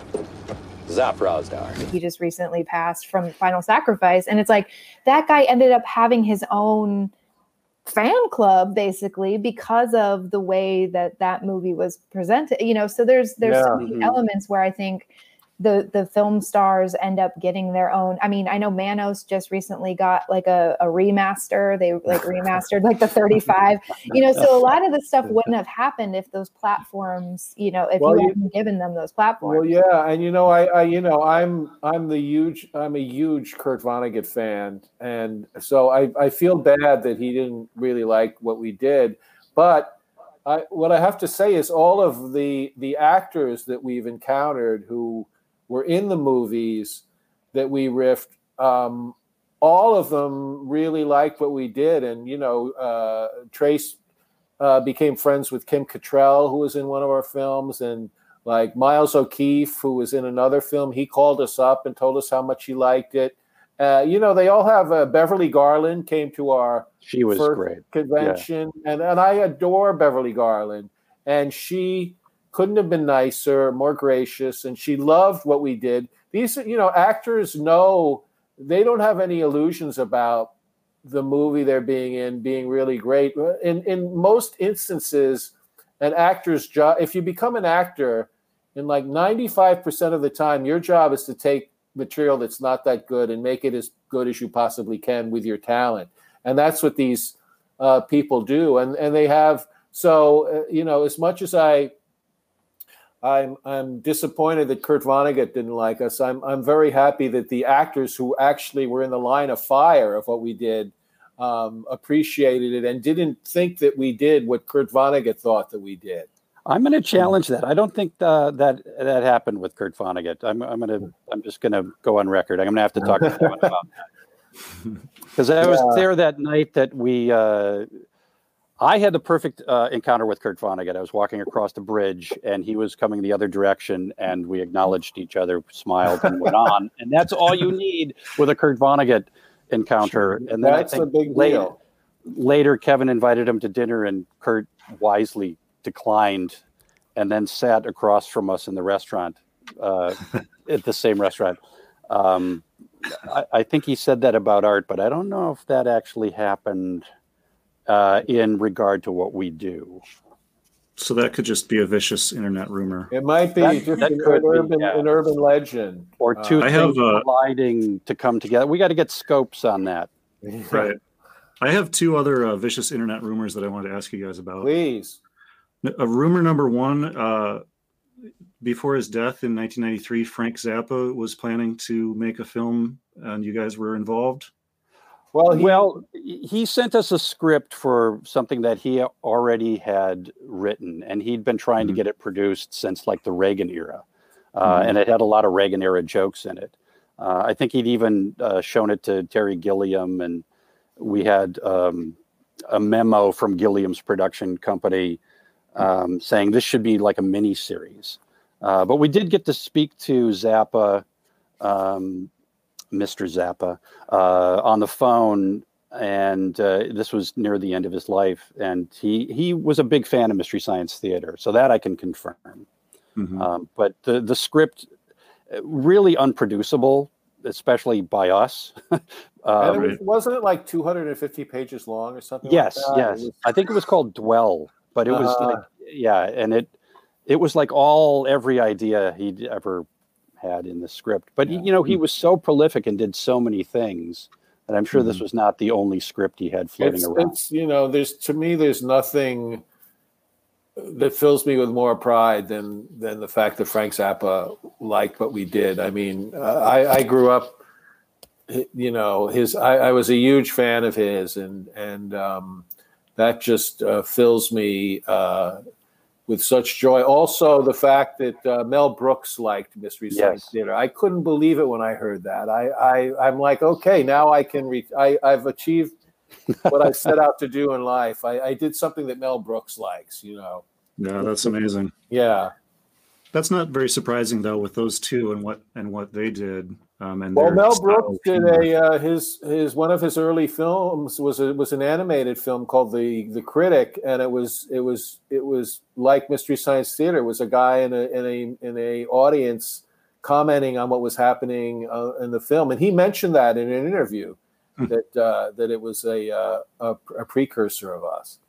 Zap Rousdower. He just recently passed from Final Sacrifice. And it's like, that guy ended up having his own fan club basically because of the way that that movie was presented, you know. So there's there's Yeah. so many Mhm. elements where I think the the film stars end up getting their own. I mean, I know Manos just recently got like a, a remaster. They like remastered like the thirty-five, you know. So a lot of the stuff wouldn't have happened if those platforms, you know, if Well, you you- hadn't given them those platforms. Well, yeah, and you know, I, I, you know, I'm, I'm the huge, I'm a huge Kurt Vonnegut fan, and so I, I feel bad that he didn't really like what we did. But I, what I have to say is, all of the the actors that we've encountered who were in the movies that we riffed, um, all of them really liked what we did, and you know, uh, Trace uh, became friends with Kim Cattrall, who was in one of our films, and like Miles O'Keefe, who was in another film, he called us up and told us how much he liked it. Uh, you know, they all have uh, Beverly Garland came to our She was first great. convention, and, and I adore Beverly Garland, and she couldn't have been nicer, more gracious, and she loved what we did. These, you know, actors know, they don't have any illusions about the movie they're being in being really great. In in most instances, an actor's job, if you become an actor, in like ninety-five percent of the time, your job is to take material that's not that good and make it as good as you possibly can with your talent. And that's what these uh, people do. And and they have, so, uh, you know, as much as I, I'm I'm disappointed that Kurt Vonnegut didn't like us, I'm I'm very happy that the actors who actually were in the line of fire of what we did um, appreciated it and didn't think that we did what Kurt Vonnegut thought that we did. I'm going to challenge that. I don't think uh, that that happened with Kurt Vonnegut. I'm I'm going to I'm just going to go on record. I'm going to have to talk to Kevin about that, because I was Yeah. there that night that we. Uh, I had the perfect uh, encounter with Kurt Vonnegut. I was walking across the bridge, and he was coming the other direction, and we acknowledged each other, smiled, and went on. And that's all you need with a Kurt Vonnegut encounter. And then That's I a think big later, deal. later, Kevin invited him to dinner, and Kurt wisely declined, and then sat across from us in the restaurant, uh, at the same restaurant. Um, I, I think he said that about art, but I don't know if that actually happened uh, in regard to what we do. So that could just be a vicious internet rumor. It might be That- just that an, could be, urban, yeah. an urban legend. Or two Uh, I have, things uh, colliding to come together. We got to get scopes on that. Right. I have two other uh, vicious internet rumors that I wanted to ask you guys about. Please. Uh, rumor number one, uh, before his death in nineteen ninety-three, Frank Zappa was planning to make a film, and you guys were involved. Well, he, Well, he sent us a script for something that he already had written, and he'd been trying Mhm. to get it produced since like the Reagan era, uh, Mhm. and it had a lot of Reagan era jokes in it. Uh, I think he'd even uh, shown it to Terry Gilliam, and we had um, a memo from Gilliam's production company um, saying this should be like a mini series. Uh, but we did get to speak to Zappa. Um, Mister Zappa, uh, on the phone, and uh, this was near the end of his life, and he he was a big fan of Mystery Science Theater, so that I can confirm. Mhm. Um, but the the script, uh, really unproducible, especially by us. and um, it was, wasn't it like two hundred fifty pages long or something? yes, like that? yes, It was- I think it was called Dwell, but it was Uh-huh. like, yeah, and it it was like all every idea he'd ever had in the script. But Yeah. you know, he was so prolific and did so many things And I'm sure Mm-hmm. this was not the only script he had floating It's, around. it's you know, there's to me, there's nothing that fills me with more pride than than the fact that Frank Zappa liked what we did. I mean, uh, I, I grew up, you know, his. I, I was a huge fan of his, and and um, that just uh, fills me uh, with such joy. Also, the fact that uh, Mel Brooks liked Mystery Science Yes. Theater. I couldn't believe it when I heard that. I, I I'm like, okay, now I can. Re- I I've achieved what I set out to do in life. I, I did something that Mel Brooks likes. You know. Yeah, that's amazing. Yeah. That's not very surprising though, with those two and what and what they did. Um, and Well, their Mel style Brooks of did humor. a uh, his his one of his early films was a, was an animated film called the the Critic, and it was it was it was like Mystery Science Theater. It was a guy in a in a in a audience commenting on what was happening uh, in the film, and he mentioned that in an interview Hmm. that uh, that it was a, uh, a a precursor of us.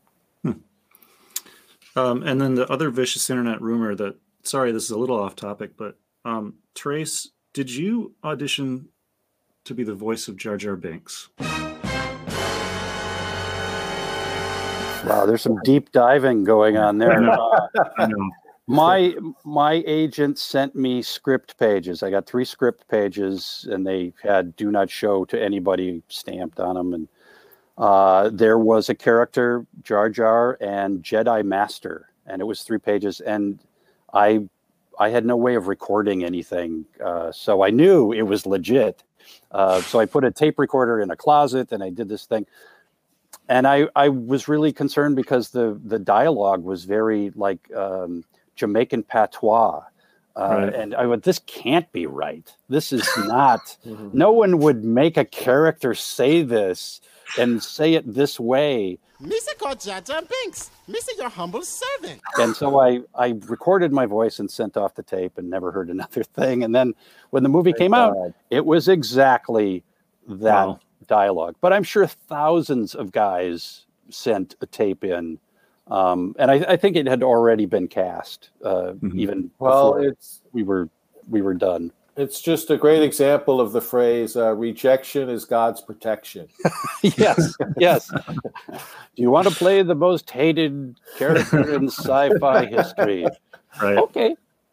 Um, and then the other vicious internet rumor that, sorry, this is a little off topic, but um, Trace, did you audition to be the voice of Jar Jar Binks? Wow, there's some deep diving going on there. Uh, I know. my my agent sent me script pages. I got three script pages, and they had "Do not show to anybody" stamped on them. And uh, there was a character, Jar Jar, and Jedi Master, and it was three pages. And I I had no way of recording anything, uh, so I knew it was legit. Uh, so I put a tape recorder in a closet, and I did this thing. And I, I was really concerned because the, the dialogue was very like um, Jamaican patois. Uh, Right. And I went, this can't be right. This is not, no one would make a character say this and say it this way. Missy called Jar Jar Binks. Missy, your humble servant. And so I, I recorded my voice and sent off the tape and never heard another thing. And then when the movie came out, God. it was exactly that Wow. dialogue. But I'm sure thousands of guys sent a tape in. Um, and I, I think it had already been cast uh, Mhm. even Well, before it's we were we were done. it's just a great example of the phrase uh, "rejection is God's protection." Yes, yes. Do you want to play the most hated character in sci-fi history? Right. Okay.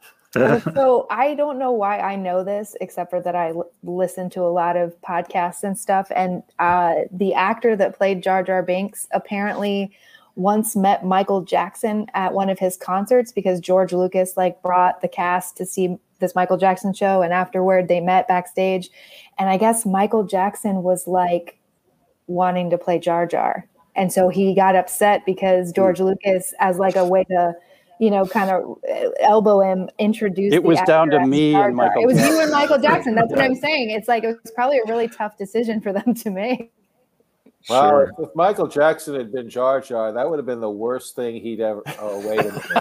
So I don't know why I know this, except for that I l- listen to a lot of podcasts and stuff. And uh, the actor that played Jar Jar Binks apparently once met Michael Jackson at one of his concerts because George Lucas like brought the cast to see this Michael Jackson show, and afterward they met backstage. And I guess Michael Jackson was like wanting to play Jar Jar, and so he got upset because George Lucas, as like a way to, you know, kind of elbow him, introduced. It the was down actor to as me Jar and Jar. Michael It was you Jackson. and Michael Jackson. That's what I'm saying. It's like it was probably a really tough decision for them to make. Wow, Sure. if, if Michael Jackson had been Jar Jar, that would have been the worst thing he'd ever. Oh, wait a minute.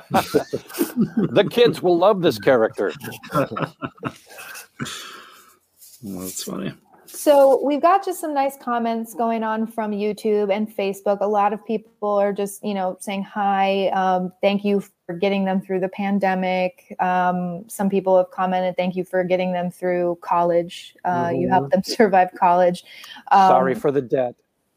The kids will love this character. Well, that's funny. So we've got just some nice comments going on from YouTube and Facebook. A lot of people are just, you know, saying hi. Um, thank you for getting them through the pandemic. Um, some people have commented, thank you for getting them through college. Uh, Mhm. You helped them survive college. Um, Sorry for the debt.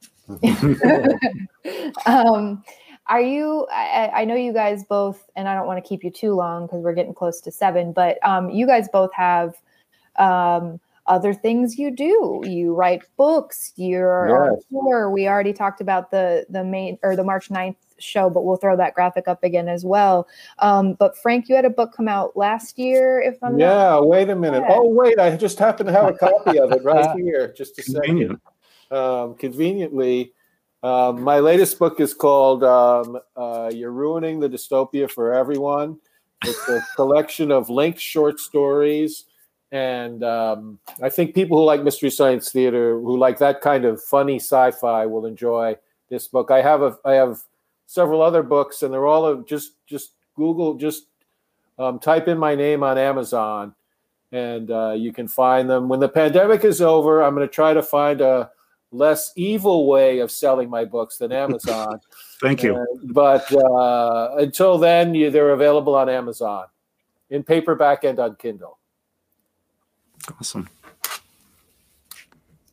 um, are you, I, I know you guys both, and I don't want to keep you too long because we're getting close to seven, but um, you guys both have um, other things you do. You write books, you're on Yes. tour. We already talked about the, the main or the March ninth show, but we'll throw that graphic up again as well. Um, but Frank, you had a book come out last year, if I'm not Yeah, wait a minute. Yeah. Oh, wait, I just happen to have a copy of it right here. Just a second. Convenient. Um, conveniently, um, my latest book is called um, uh, You're Ruining the Dystopia for Everyone. It's a collection of linked short stories. And um, I think people who like Mystery Science Theater, who like that kind of funny sci-fi, will enjoy this book. I have a, I have several other books, and they're all of just, just Google, just um, type in my name on Amazon, and uh, you can find them. When the pandemic is over, I'm going to try to find a less evil way of selling my books than Amazon. Thank you. Uh, but uh, until then, you, they're available on Amazon in paperback and on Kindle. Awesome.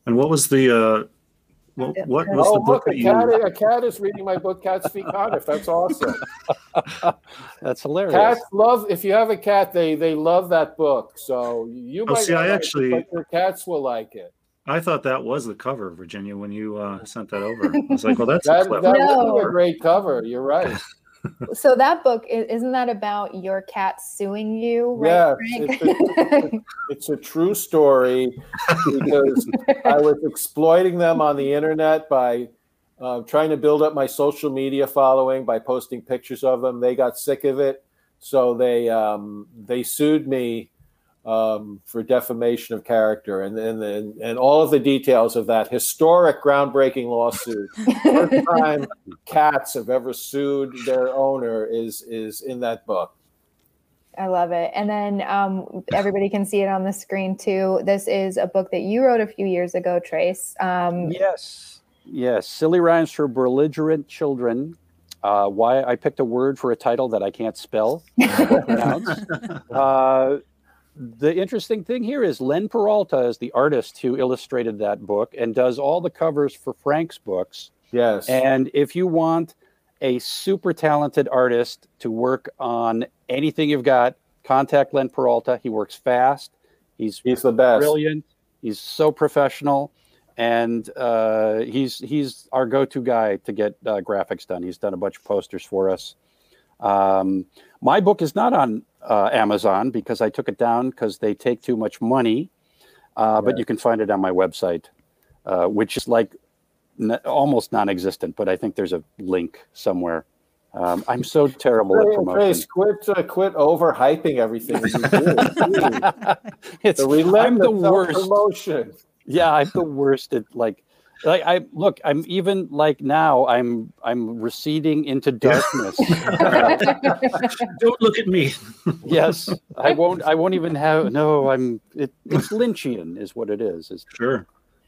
And what was the uh, what what was Oh, the book look, a that you? cat, a cat is what what was Oh, the book look, a that you? cat, a cat is reading my book, Cats Speak Cardiff. That's awesome. That's hilarious. Cats love, if you have a cat, they they love that book. So you Oh, might see, not I like actually- it, but your cats will like it. I thought that was the cover, Virginia, when you uh, sent that over. I was like, well, that's a That, clever. that No. would be a great cover. You're right. So that book, i- isn't that about your cat suing you, Yeah, right, it's, Frank? it's, it's a true story because I was exploiting them on the internet by uh, trying to build up my social media following by posting pictures of them. They got sick of it, so they um, they sued me um, for defamation of character, and and, and and all of the details of that historic, groundbreaking lawsuit. First time cats have ever sued their owner is is in that book. I love it. And then um, everybody can see it on the screen too. This is a book that you wrote a few years ago, Trace. Um, Yes, yes. Silly Rhymes for Belligerent Children. Uh, why I picked a word for a title that I can't spell or pronounce. Uh, the interesting thing here is Len Peralta is the artist who illustrated that book and does all the covers for Frank's books. Yes. And if you want a super talented artist to work on anything you've got, contact Len Peralta. He works fast. He's He's the best. brilliant. He's so professional. And uh, he's he's our go-to guy to get uh, graphics done. He's done a bunch of posters for us. Um, my book is not on uh, Amazon because I took it down because they take too much money. Uh, Yeah. But you can find it on my website, uh, which is like n- almost non-existent. But I think there's a link somewhere. Um, I'm so terrible at promotion. Trace, quit, uh, quit overhyping everything you do. It's, The I'm the relentless worst. self-promotion. Yeah, I'm the worst at like, like I look. I'm even like now. I'm I'm receding into darkness. Don't look at me. Yes, I won't. I won't even have. No, I'm. It, it's Lynchian, is what it is. Is Sure.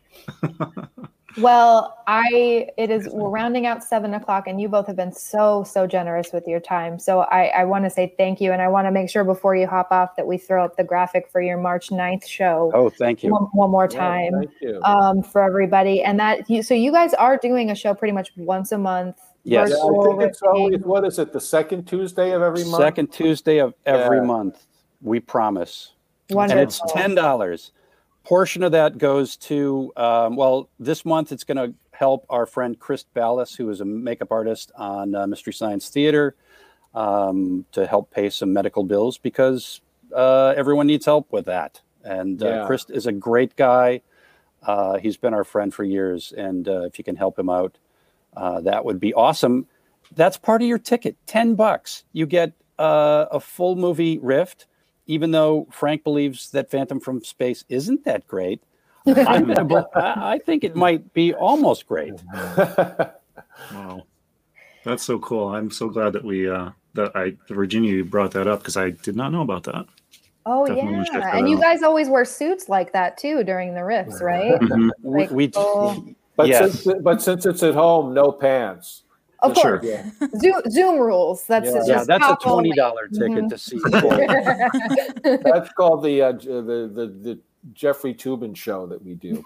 Well, I it is we're rounding out seven o'clock, and you both have been so so generous with your time. So I, I want to say thank you, and I want to make sure before you hop off that we throw up the graphic for your March ninth show. Oh, thank you. One, one more Yeah, time thank you. um, for everybody, and that you, so you guys are doing a show pretty much once a month. Yes. Yeah, I virtual think it's always, routine. what is it, the second Tuesday of every month? Second Tuesday of every Yeah. month. We promise, Wonderful. and it's ten dollars. Portion of that goes to um, well, this month it's going to help our friend Chris Ballas, who is a makeup artist on uh, Mystery Science Theater, um, to help pay some medical bills because uh, everyone needs help with that. And uh, Yeah. Chris is a great guy. Uh, he's been our friend for years, and uh, if you can help him out, uh, that would be awesome. That's part of your ticket, ten bucks. You get uh, a full movie Rift, even though Frank believes that Phantom from Space isn't that great. I'm gonna, bel- I I think it might be almost great. Wow, that's so cool. I'm so glad that we uh, that I Virginia you brought that up because I did not know about that. Oh Definitely wanna check yeah, that and you out. guys always wear suits like that too during the riffs, right? Mhm. We, Like, we oh. But, yes. since, but since it's at home, no pants. Of Sure. course, Yeah. Zoom, Zoom rules. That's Yeah. just Yeah, that's a top only. twenty dollar ticket Mhm. to see. That's called the, uh, J- the the the Jeffrey Toobin show that we do.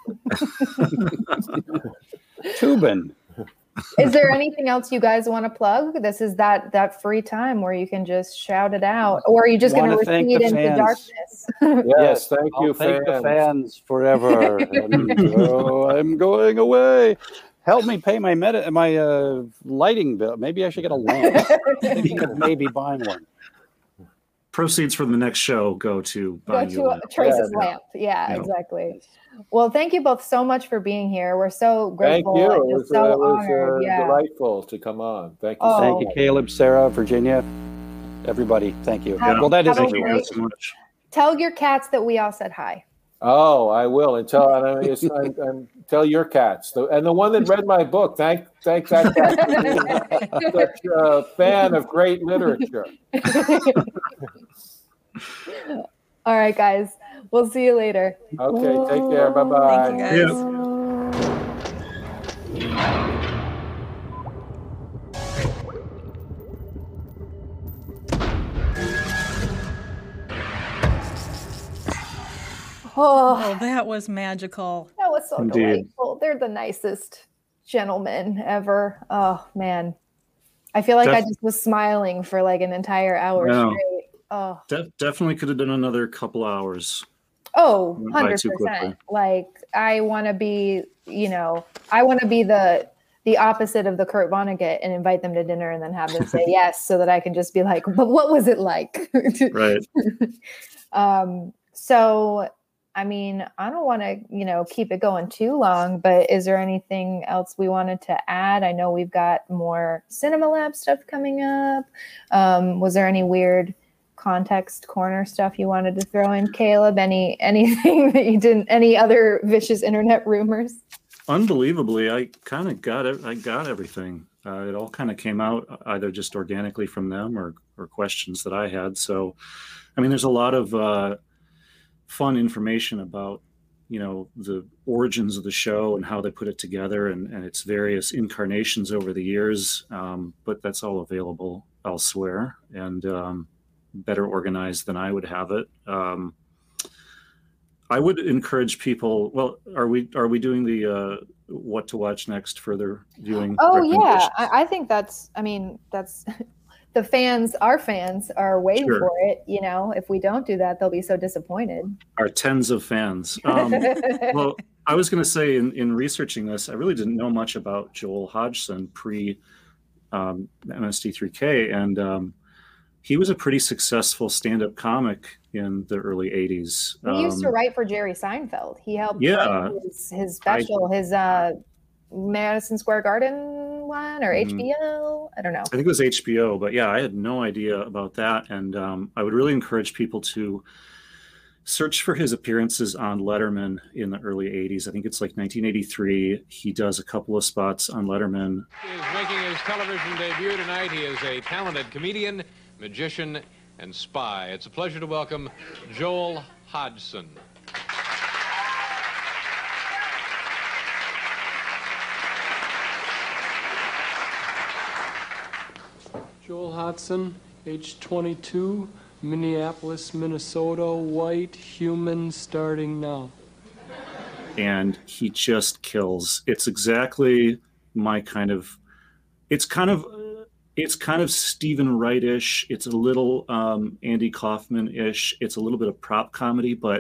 Tubin. Is there anything else you guys want to plug? This is that that free time where you can just shout it out, or are you just going to Wanna thank recede the into fans. darkness? Yes, thank I'll you, thank fans. the fans forever. And, oh, I'm going away. Help me pay my meta, my uh, lighting bill. Maybe I should get a lamp. Thinking of maybe buying one. Proceeds from the next show go to Go buying you to a uh, lamp. Trace's Yeah. lamp. Yeah, Yeah. exactly. Well, thank you both so much for being here. We're so Thank grateful you. and It just was, so uh, it was honored. uh, Yeah. delightful to come on. Thank you. Oh. so Thank you, much. Caleb, Sarah, Virginia, everybody. Thank you. Have- Well, that is have a Thank you great- guys so much. Tell your cats that we all said hi. Oh, I will. And tell and I, it's- and, and tell your cats. The, and the one that read my book. Thank thank that cat for being such a fan of great literature. All right, guys. We'll see you later. Okay, take care. Bye bye. Thank you, guys. Yeah. Oh, Oh, that was magical. that was so Indeed. delightful. They're the nicest gentlemen ever. Oh man, I feel like I Def- just was smiling for like an entire hour Yeah. straight. Oh, Def- definitely could have done another couple hours. oh, Went by one hundred too quickly. percent. Like I want to be, you know, I want to be the the opposite of the Kurt Vonnegut and invite them to dinner and then have them say yes, so that I can just be like, but what was it like? Right. um, so, I mean, I don't want to, you know, keep it going too long, but is there anything else we wanted to add? I know we've got more Cinema Lab stuff coming up. Um, was there any weird context corner stuff you wanted to throw in, Caleb? Any anything that you didn't? Any other vicious internet rumors? Unbelievably, I kind of got it. I got everything. Uh, it all kind of came out either just organically from them or or questions that I had. So, I mean, there's a lot of uh, fun information about, you know, the origins of the show and how they put it together and, and its various incarnations over the years. Um, but that's all available elsewhere and um, better organized than I would have it. Um, I would encourage people. Well, are we are we doing the uh, what to watch next further viewing? Oh yeah, recommendations? I, I think that's. I mean, that's the fans. Our fans are waiting Sure. for it. You know, if we don't do that, they'll be so disappointed. Our tens of fans. Um, well, I was going to say in, in researching this, I really didn't know much about Joel Hodgson pre um, M S T three K, and um, he was a pretty successful stand-up comic in the early eighties. He used to Um, write for Jerry Seinfeld. He helped Yeah. write his, his special, his uh, Madison Square Garden one or Mhm. H B O. I don't know. I think it was H B O, but yeah, I had no idea about that. And um, I would really encourage people to search for his appearances on Letterman in the early eighties. I think it's like nineteen eighty-three. He does a couple of spots on Letterman. Is making his television debut tonight. He is a talented comedian, magician, and spy. It's a pleasure to welcome Joel Hodgson. Joel Hodgson, age twenty-two, Minneapolis, Minnesota, white, human, starting now. And he just kills. It's exactly my kind of, it's kind of, it's kind of Stephen Wright-ish. It's a little um, Andy Kaufman-ish. It's a little bit of prop comedy, but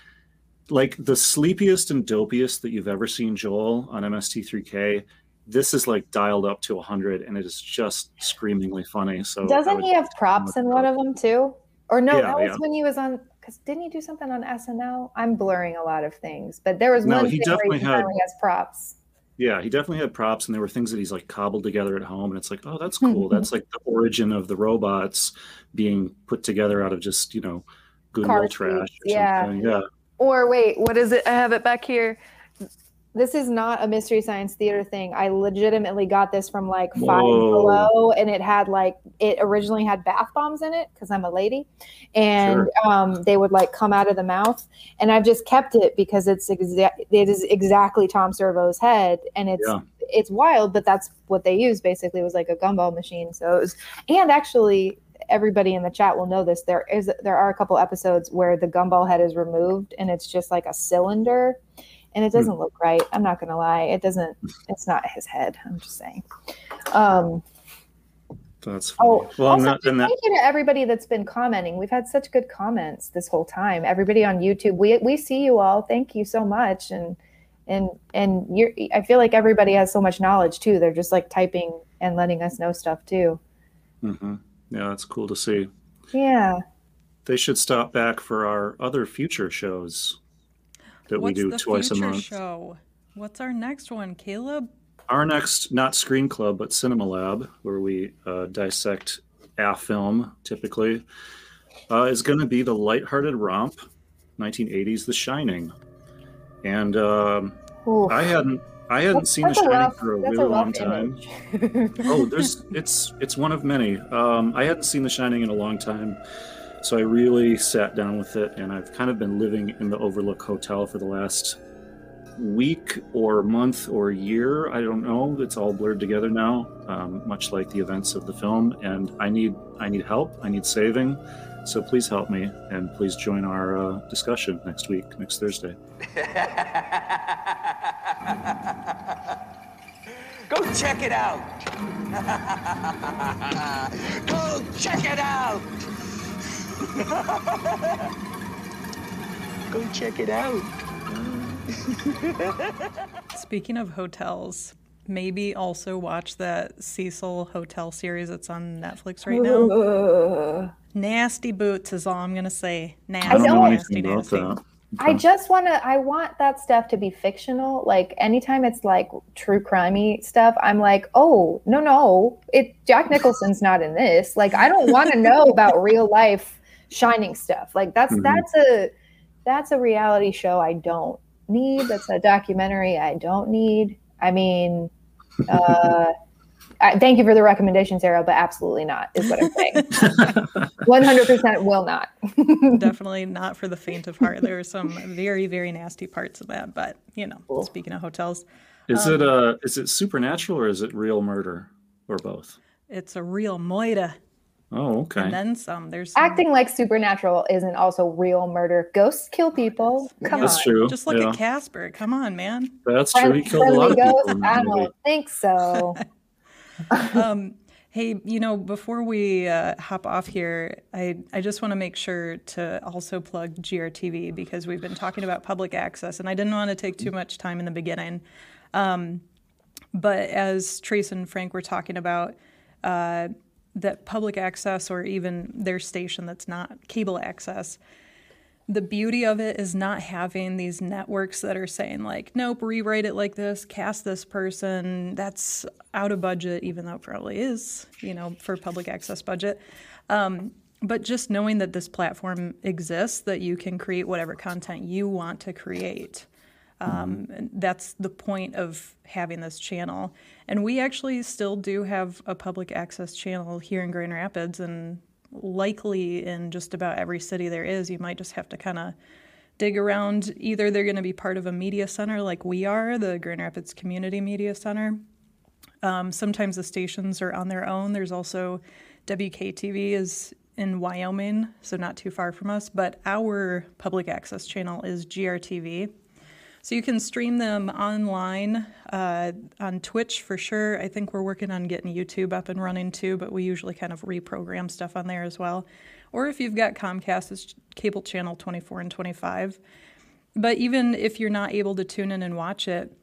like the sleepiest and dopiest that you've ever seen Joel on M S T three K, this is like dialed up to one hundred, and it is just screamingly funny. So I Doesn't would- he have props in one of them too? Or no, Yeah, that was yeah. when he was on. Because didn't he do something on S N L? I'm blurring a lot of things, but there was No, one he thing where definitely he had- finally has props. Yeah, he definitely had props, and there were things that he's like cobbled together at home, and it's like, oh, that's cool. That's like the origin of the robots being put together out of just, you know, Goodwill Car trash seats, or yeah. something. Yeah. Or wait, what is it? I have it back here. This is not a Mystery Science Theater thing. I legitimately got this from like Five Whoa. Below, and it had like it originally had bath bombs in it because I'm a lady, and um, they would like come out of the mouth. And I've just kept it because it's exa- it is exactly Tom Servo's head, and it's Yeah. it's wild, but that's what they used basically. It was like a gumball machine. So it was, and actually. Everybody in the chat will know this. There is there are a couple episodes where the gumball head is removed and it's just like a cylinder, and it doesn't look right. I'm not gonna lie, it doesn't. It's not his head. I'm just saying. Um, That's funny. oh, well, also, not, and that, thank you to everybody that's been commenting. We've had such good comments this whole time. Everybody on YouTube, we we see you all. Thank you so much. And and and you're. I feel like everybody has so much knowledge too. They're just like typing and letting us know stuff too. mhm. Yeah, that's cool to see. Yeah. They should stop back for our other future shows that What's we do the twice a future month. show? What's our next one, Caleb? Our next, not Screen Club, but Cinema Lab, where we uh, dissect a film typically, uh, is going to be the lighthearted romp, nineteen eighties The Shining. And um, Oof. I hadn't I hadn't That's- seen The that's a Shining rough- for a that's really a long rough time. image. Oh, there's it's it's one of many. Um, I hadn't seen The Shining in a long time, so I really sat down with it, and I've kind of been living in the Overlook Hotel for the last week or month or year. I don't know. It's all blurred together now, um, much like the events of the film. And I need I need help. I need saving. So please help me, and please join our uh, discussion next week, next Thursday. Go check it out. Go check it out. Go check it out. Speaking of hotels, maybe also watch that Cecil Hotel series that's on Netflix right now. Uh, nasty boots is all I'm going to say. Nasty, I don't nasty, nasty. That. I just want to, I want that stuff to be fictional. Like anytime it's like true crimey stuff, I'm like, oh, no, no, it Jack Nicholson's not in this. Like, I don't want to know about real life Shining stuff. Like that's, mm-hmm. that's a, that's a reality show I don't need. That's a documentary I don't need. I mean, uh, I, thank you for the recommendation, Sarah, but absolutely not is what I'm saying. one hundred percent will not. Definitely not for the faint of heart. There are some very, very nasty parts of that, but you know, cool. Speaking of hotels. Is um, it uh is it supernatural or is it real murder or both? It's a real moira. Oh, okay. And then some. There's some... Acting like supernatural isn't also real murder. Ghosts kill people. Come That's on. true. Just look yeah. at Casper. Come on, man. That's true. He killed a lot of ghost? people. I don't think so. um, hey, you know, before we uh, hop off here, I, I just want to make sure to also plug G R T V because we've been talking about public access, and I didn't want to take too much time in the beginning. Um, but as Trace and Frank were talking about, uh, that public access or even their station that's not cable access, the beauty of it is not having these networks that are saying like, nope, rewrite it like this, cast this person, that's out of budget, even though it probably is, you know, for public access budget. Um, but just knowing that this platform exists, that you can create whatever content you want to create. Um, and that's the point of having this channel. And we actually still do have a public access channel here in Grand Rapids, and likely in just about every city there is. You might just have to kind of dig around. Either they're going to be part of a media center like we are, the Grand Rapids Community Media Center. Um, sometimes the stations are on their own. There's also W K T V is in Wyoming, so not too far from us. But our public access channel is G R T V. So you can stream them online uh, on Twitch for sure. I think we're working on getting YouTube up and running too, but we usually kind of reprogram stuff on there as well. Or if you've got Comcast, it's cable channel twenty-four and twenty-five. But even if you're not able to tune in and watch it,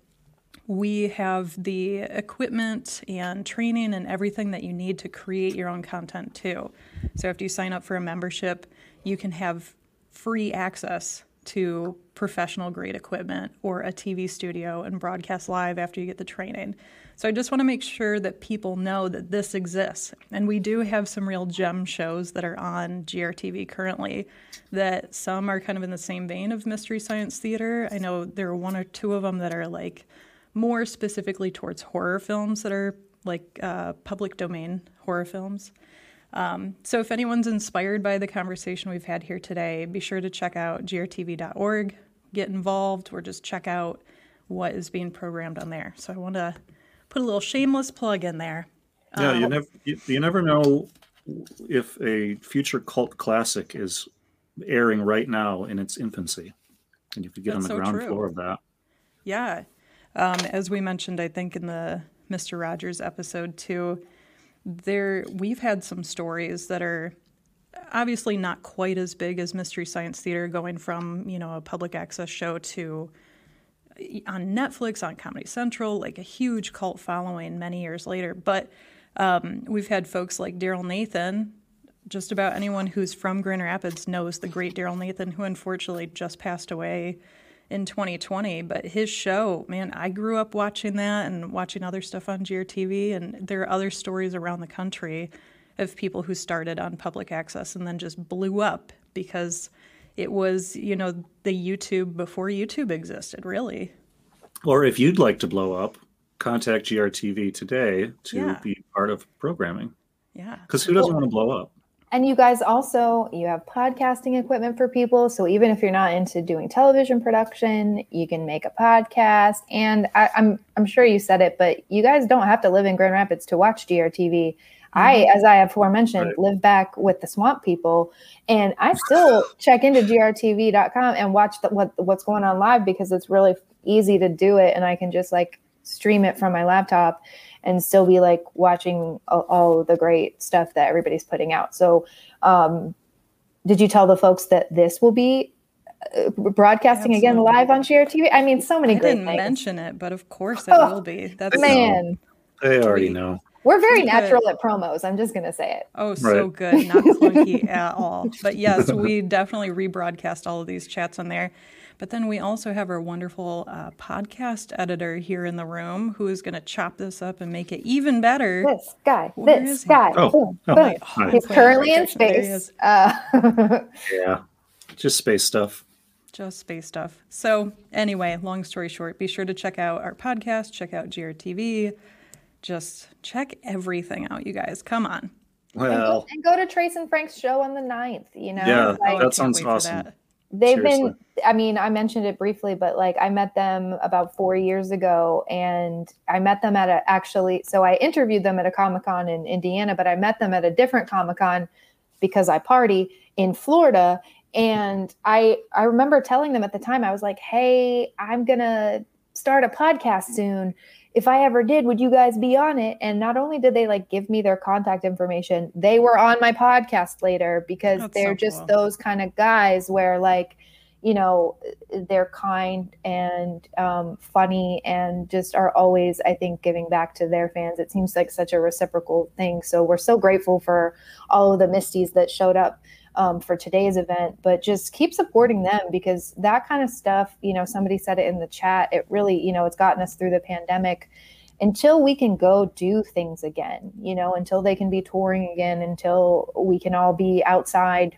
we have the equipment and training and everything that you need to create your own content too. So after you sign up for a membership, you can have free access to professional grade equipment or a T V studio and broadcast live after you get the training. So I just want to make sure that people know that this exists. And we do have some real gem shows that are on G R T V currently that some are kind of in the same vein of Mystery Science Theater. I know there are one or two of them that are like more specifically towards horror films that are like uh, public domain horror films. Um, so if anyone's inspired by the conversation we've had here today, be sure to check out G R T V dot org, get involved, or just check out what is being programmed on there. So I want to put a little shameless plug in there. Yeah, um, you never you, you never know if a future cult classic is airing right now in its infancy, and you could get on the so ground true. floor of that. Yeah. Um, as we mentioned, I think in the Mister Rogers episode too, there we've had some stories that are obviously not quite as big as Mystery Science Theater, going from, you know, a public access show to on Netflix, on Comedy Central, like a huge cult following many years later. But um, we've had folks like Daryl Nathan. Just about anyone who's from Grand Rapids knows the great Daryl Nathan, who unfortunately just passed away in twenty twenty. But his show, man, I grew up watching that and watching other stuff on G R T V, and there are other stories around the country of people who started on public access and then just blew up because it was, you know, the YouTube before YouTube existed, really. Or if you'd like to blow up, contact G R T V today to Yeah. be part of programming. Yeah. Because who doesn't want to blow up? And you guys also, you have podcasting equipment for people. So even if you're not into doing television production, you can make a podcast. And I, I'm I'm sure you said it, but you guys don't have to live in Grand Rapids to watch G R T V. Mm-hmm. I, as I have aforementioned, right. live back with the Swamp People, and I still check into G R T V dot com and watch the, what what's going on live because it's really easy to do it, and I can just like stream it from my laptop and still be like watching all, all the great stuff that everybody's putting out. So um, did you tell the folks that this will be uh, broadcasting Absolutely. Again live on G R T V? I mean, so many I great didn't things. mention it, but of course it oh, will be. That's man. They already know. We're very natural at promos. I'm just going to say it. Oh, so right. good. Not clunky at all. But yes, we definitely rebroadcast all of these chats on there. But then we also have our wonderful uh, podcast editor here in the room who is going to chop this up and make it even better. This guy, Where this guy. Oh, boom, oh, boom. oh, He's currently in space. Uh, yeah, just space stuff. Just space stuff. So anyway, long story short, be sure to check out our podcast, check out G R T V. Just check everything out, you guys. Come on. Well, and go, and go to Trace and Frank's show on the ninth, you know? Yeah, like, that sounds awesome. That. They've Seriously. been, I mean, I mentioned it briefly, but like I met them about four years ago and I met them at a, actually, so I interviewed them at a Comic-Con in Indiana, but I met them at a different Comic-Con because I party in Florida. And I, I remember telling them at the time, I was like, hey, I'm going to start a podcast soon. If I ever did, would you guys be on it? And not only did they like give me their contact information, they were on my podcast later because That's they're so just cool. Those kind of guys where like, you know, they're kind and um, funny and just are always, I think, giving back to their fans. It seems like such a reciprocal thing. So we're so grateful for all of the Misties that showed up Um, for today's event, but just keep supporting them because that kind of stuff, you know, somebody said it in the chat, it really, you know, it's gotten us through the pandemic until we can go do things again, you know, until they can be touring again, until we can all be outside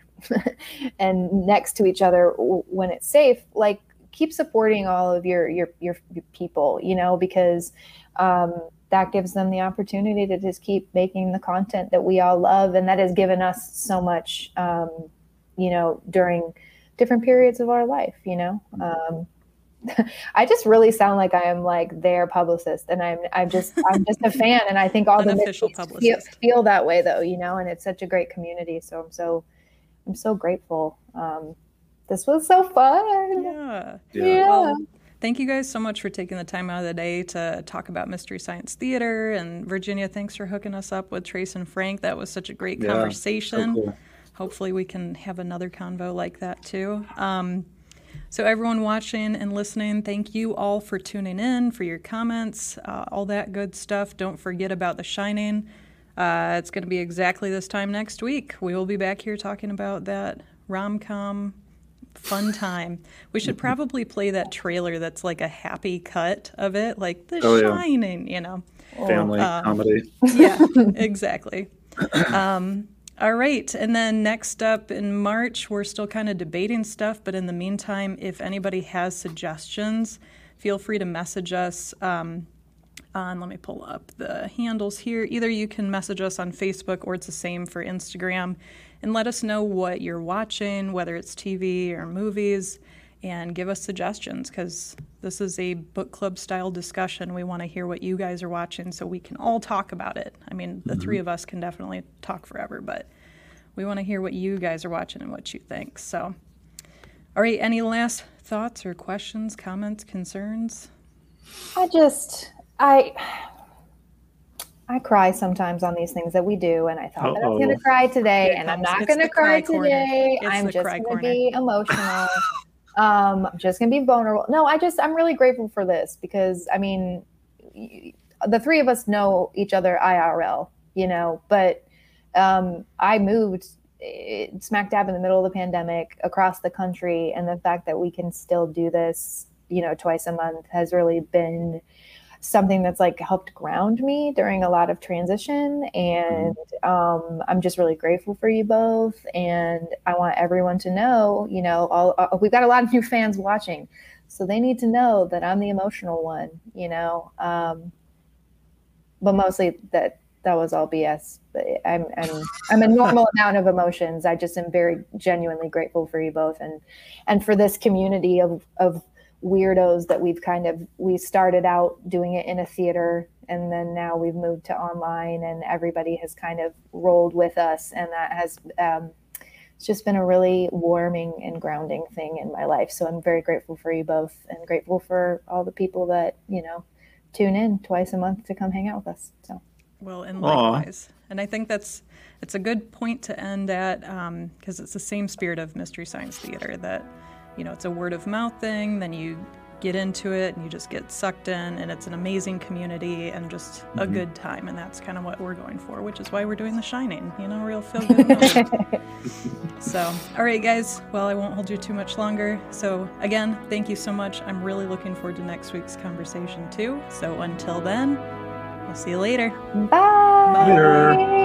and next to each other when it's safe. Like keep supporting all of your, your, your, your people, you know, because um, that gives them the opportunity to just keep making the content that we all love. And that has given us so much, um, you know, during different periods of our life, you know, um, I just really sound like I am like their publicist and I'm, I'm just, I'm just a fan. And I think all An the official feel, feel that way though, you know, and it's such a great community. So I'm so, I'm so grateful. Um, this was so fun. Yeah. Yeah. yeah. Well, thank you guys so much for taking the time out of the day to talk about Mystery Science Theater. And Virginia, thanks for hooking us up with Trace and Frank. That was such a great yeah, conversation. So cool. Hopefully we can have another convo like that too. Um, so everyone watching and listening, thank you all for tuning in, for your comments, uh, all that good stuff. Don't forget about The Shining. Uh, it's going to be exactly this time next week. We will be back here talking about that rom-com fun time. We should probably play that trailer that's like a happy cut of it, like The oh, Shining, yeah. you know. Family um, comedy. Yeah, exactly. Um, all right. And then next up in March, we're still kind of debating stuff. But in the meantime, if anybody has suggestions, feel free to message us um, on, let me pull up the handles here. Either you can message us on Facebook or it's the same for Instagram. And let us know what you're watching, whether it's T V or movies, and give us suggestions because this is a book club style discussion. We want to hear what you guys are watching so we can all talk about it. I mean, the mm-hmm. three of us can definitely talk forever, but we want to hear what you guys are watching and what you think. So, all right, any last thoughts or questions, comments, concerns? I just, I... I cry sometimes on these things that we do, and I thought Uh-oh. that I was going to cry today, Here and I'm comes. not It's going to the cry cry corner. today. It's I'm the just cry going to corner. be emotional. um, I'm just going to be vulnerable. No, I just, I'm really grateful for this because, I mean, the three of us know each other I R L, you know, but um, I moved smack dab in the middle of the pandemic across the country, and the fact that we can still do this, you know, twice a month has really been something that's like helped ground me during a lot of transition. And um, I'm just really grateful for you both. And I want everyone to know, you know, all, uh, we've got a lot of new fans watching, so they need to know that I'm the emotional one, you know, um, but mostly that that was all B S. But I'm I'm I'm a normal amount of emotions. I just am very genuinely grateful for you both, and and for this community of of weirdos that we've kind of we started out doing it in a theater, and then now we've moved to online, and everybody has kind of rolled with us, and that has um, it's just been a really warming and grounding thing in my life. So I'm very grateful for you both, and grateful for all the people that, you know, tune in twice a month to come hang out with us. So, well, and likewise. Aww. And I think that's, it's a good point to end at, because um, it's the same spirit of Mystery Science Theater that, you know, it's a word of mouth thing, then you get into it and you just get sucked in, and it's an amazing community and just mm-hmm. a good time, and that's kind of what we're going for, which is why we're doing The Shining, you know, real feel good. So, all right, guys, well, I won't hold you too much longer. So again, thank you so much. I'm really looking forward to next week's conversation too. So until then, we'll see you later. Bye. Later.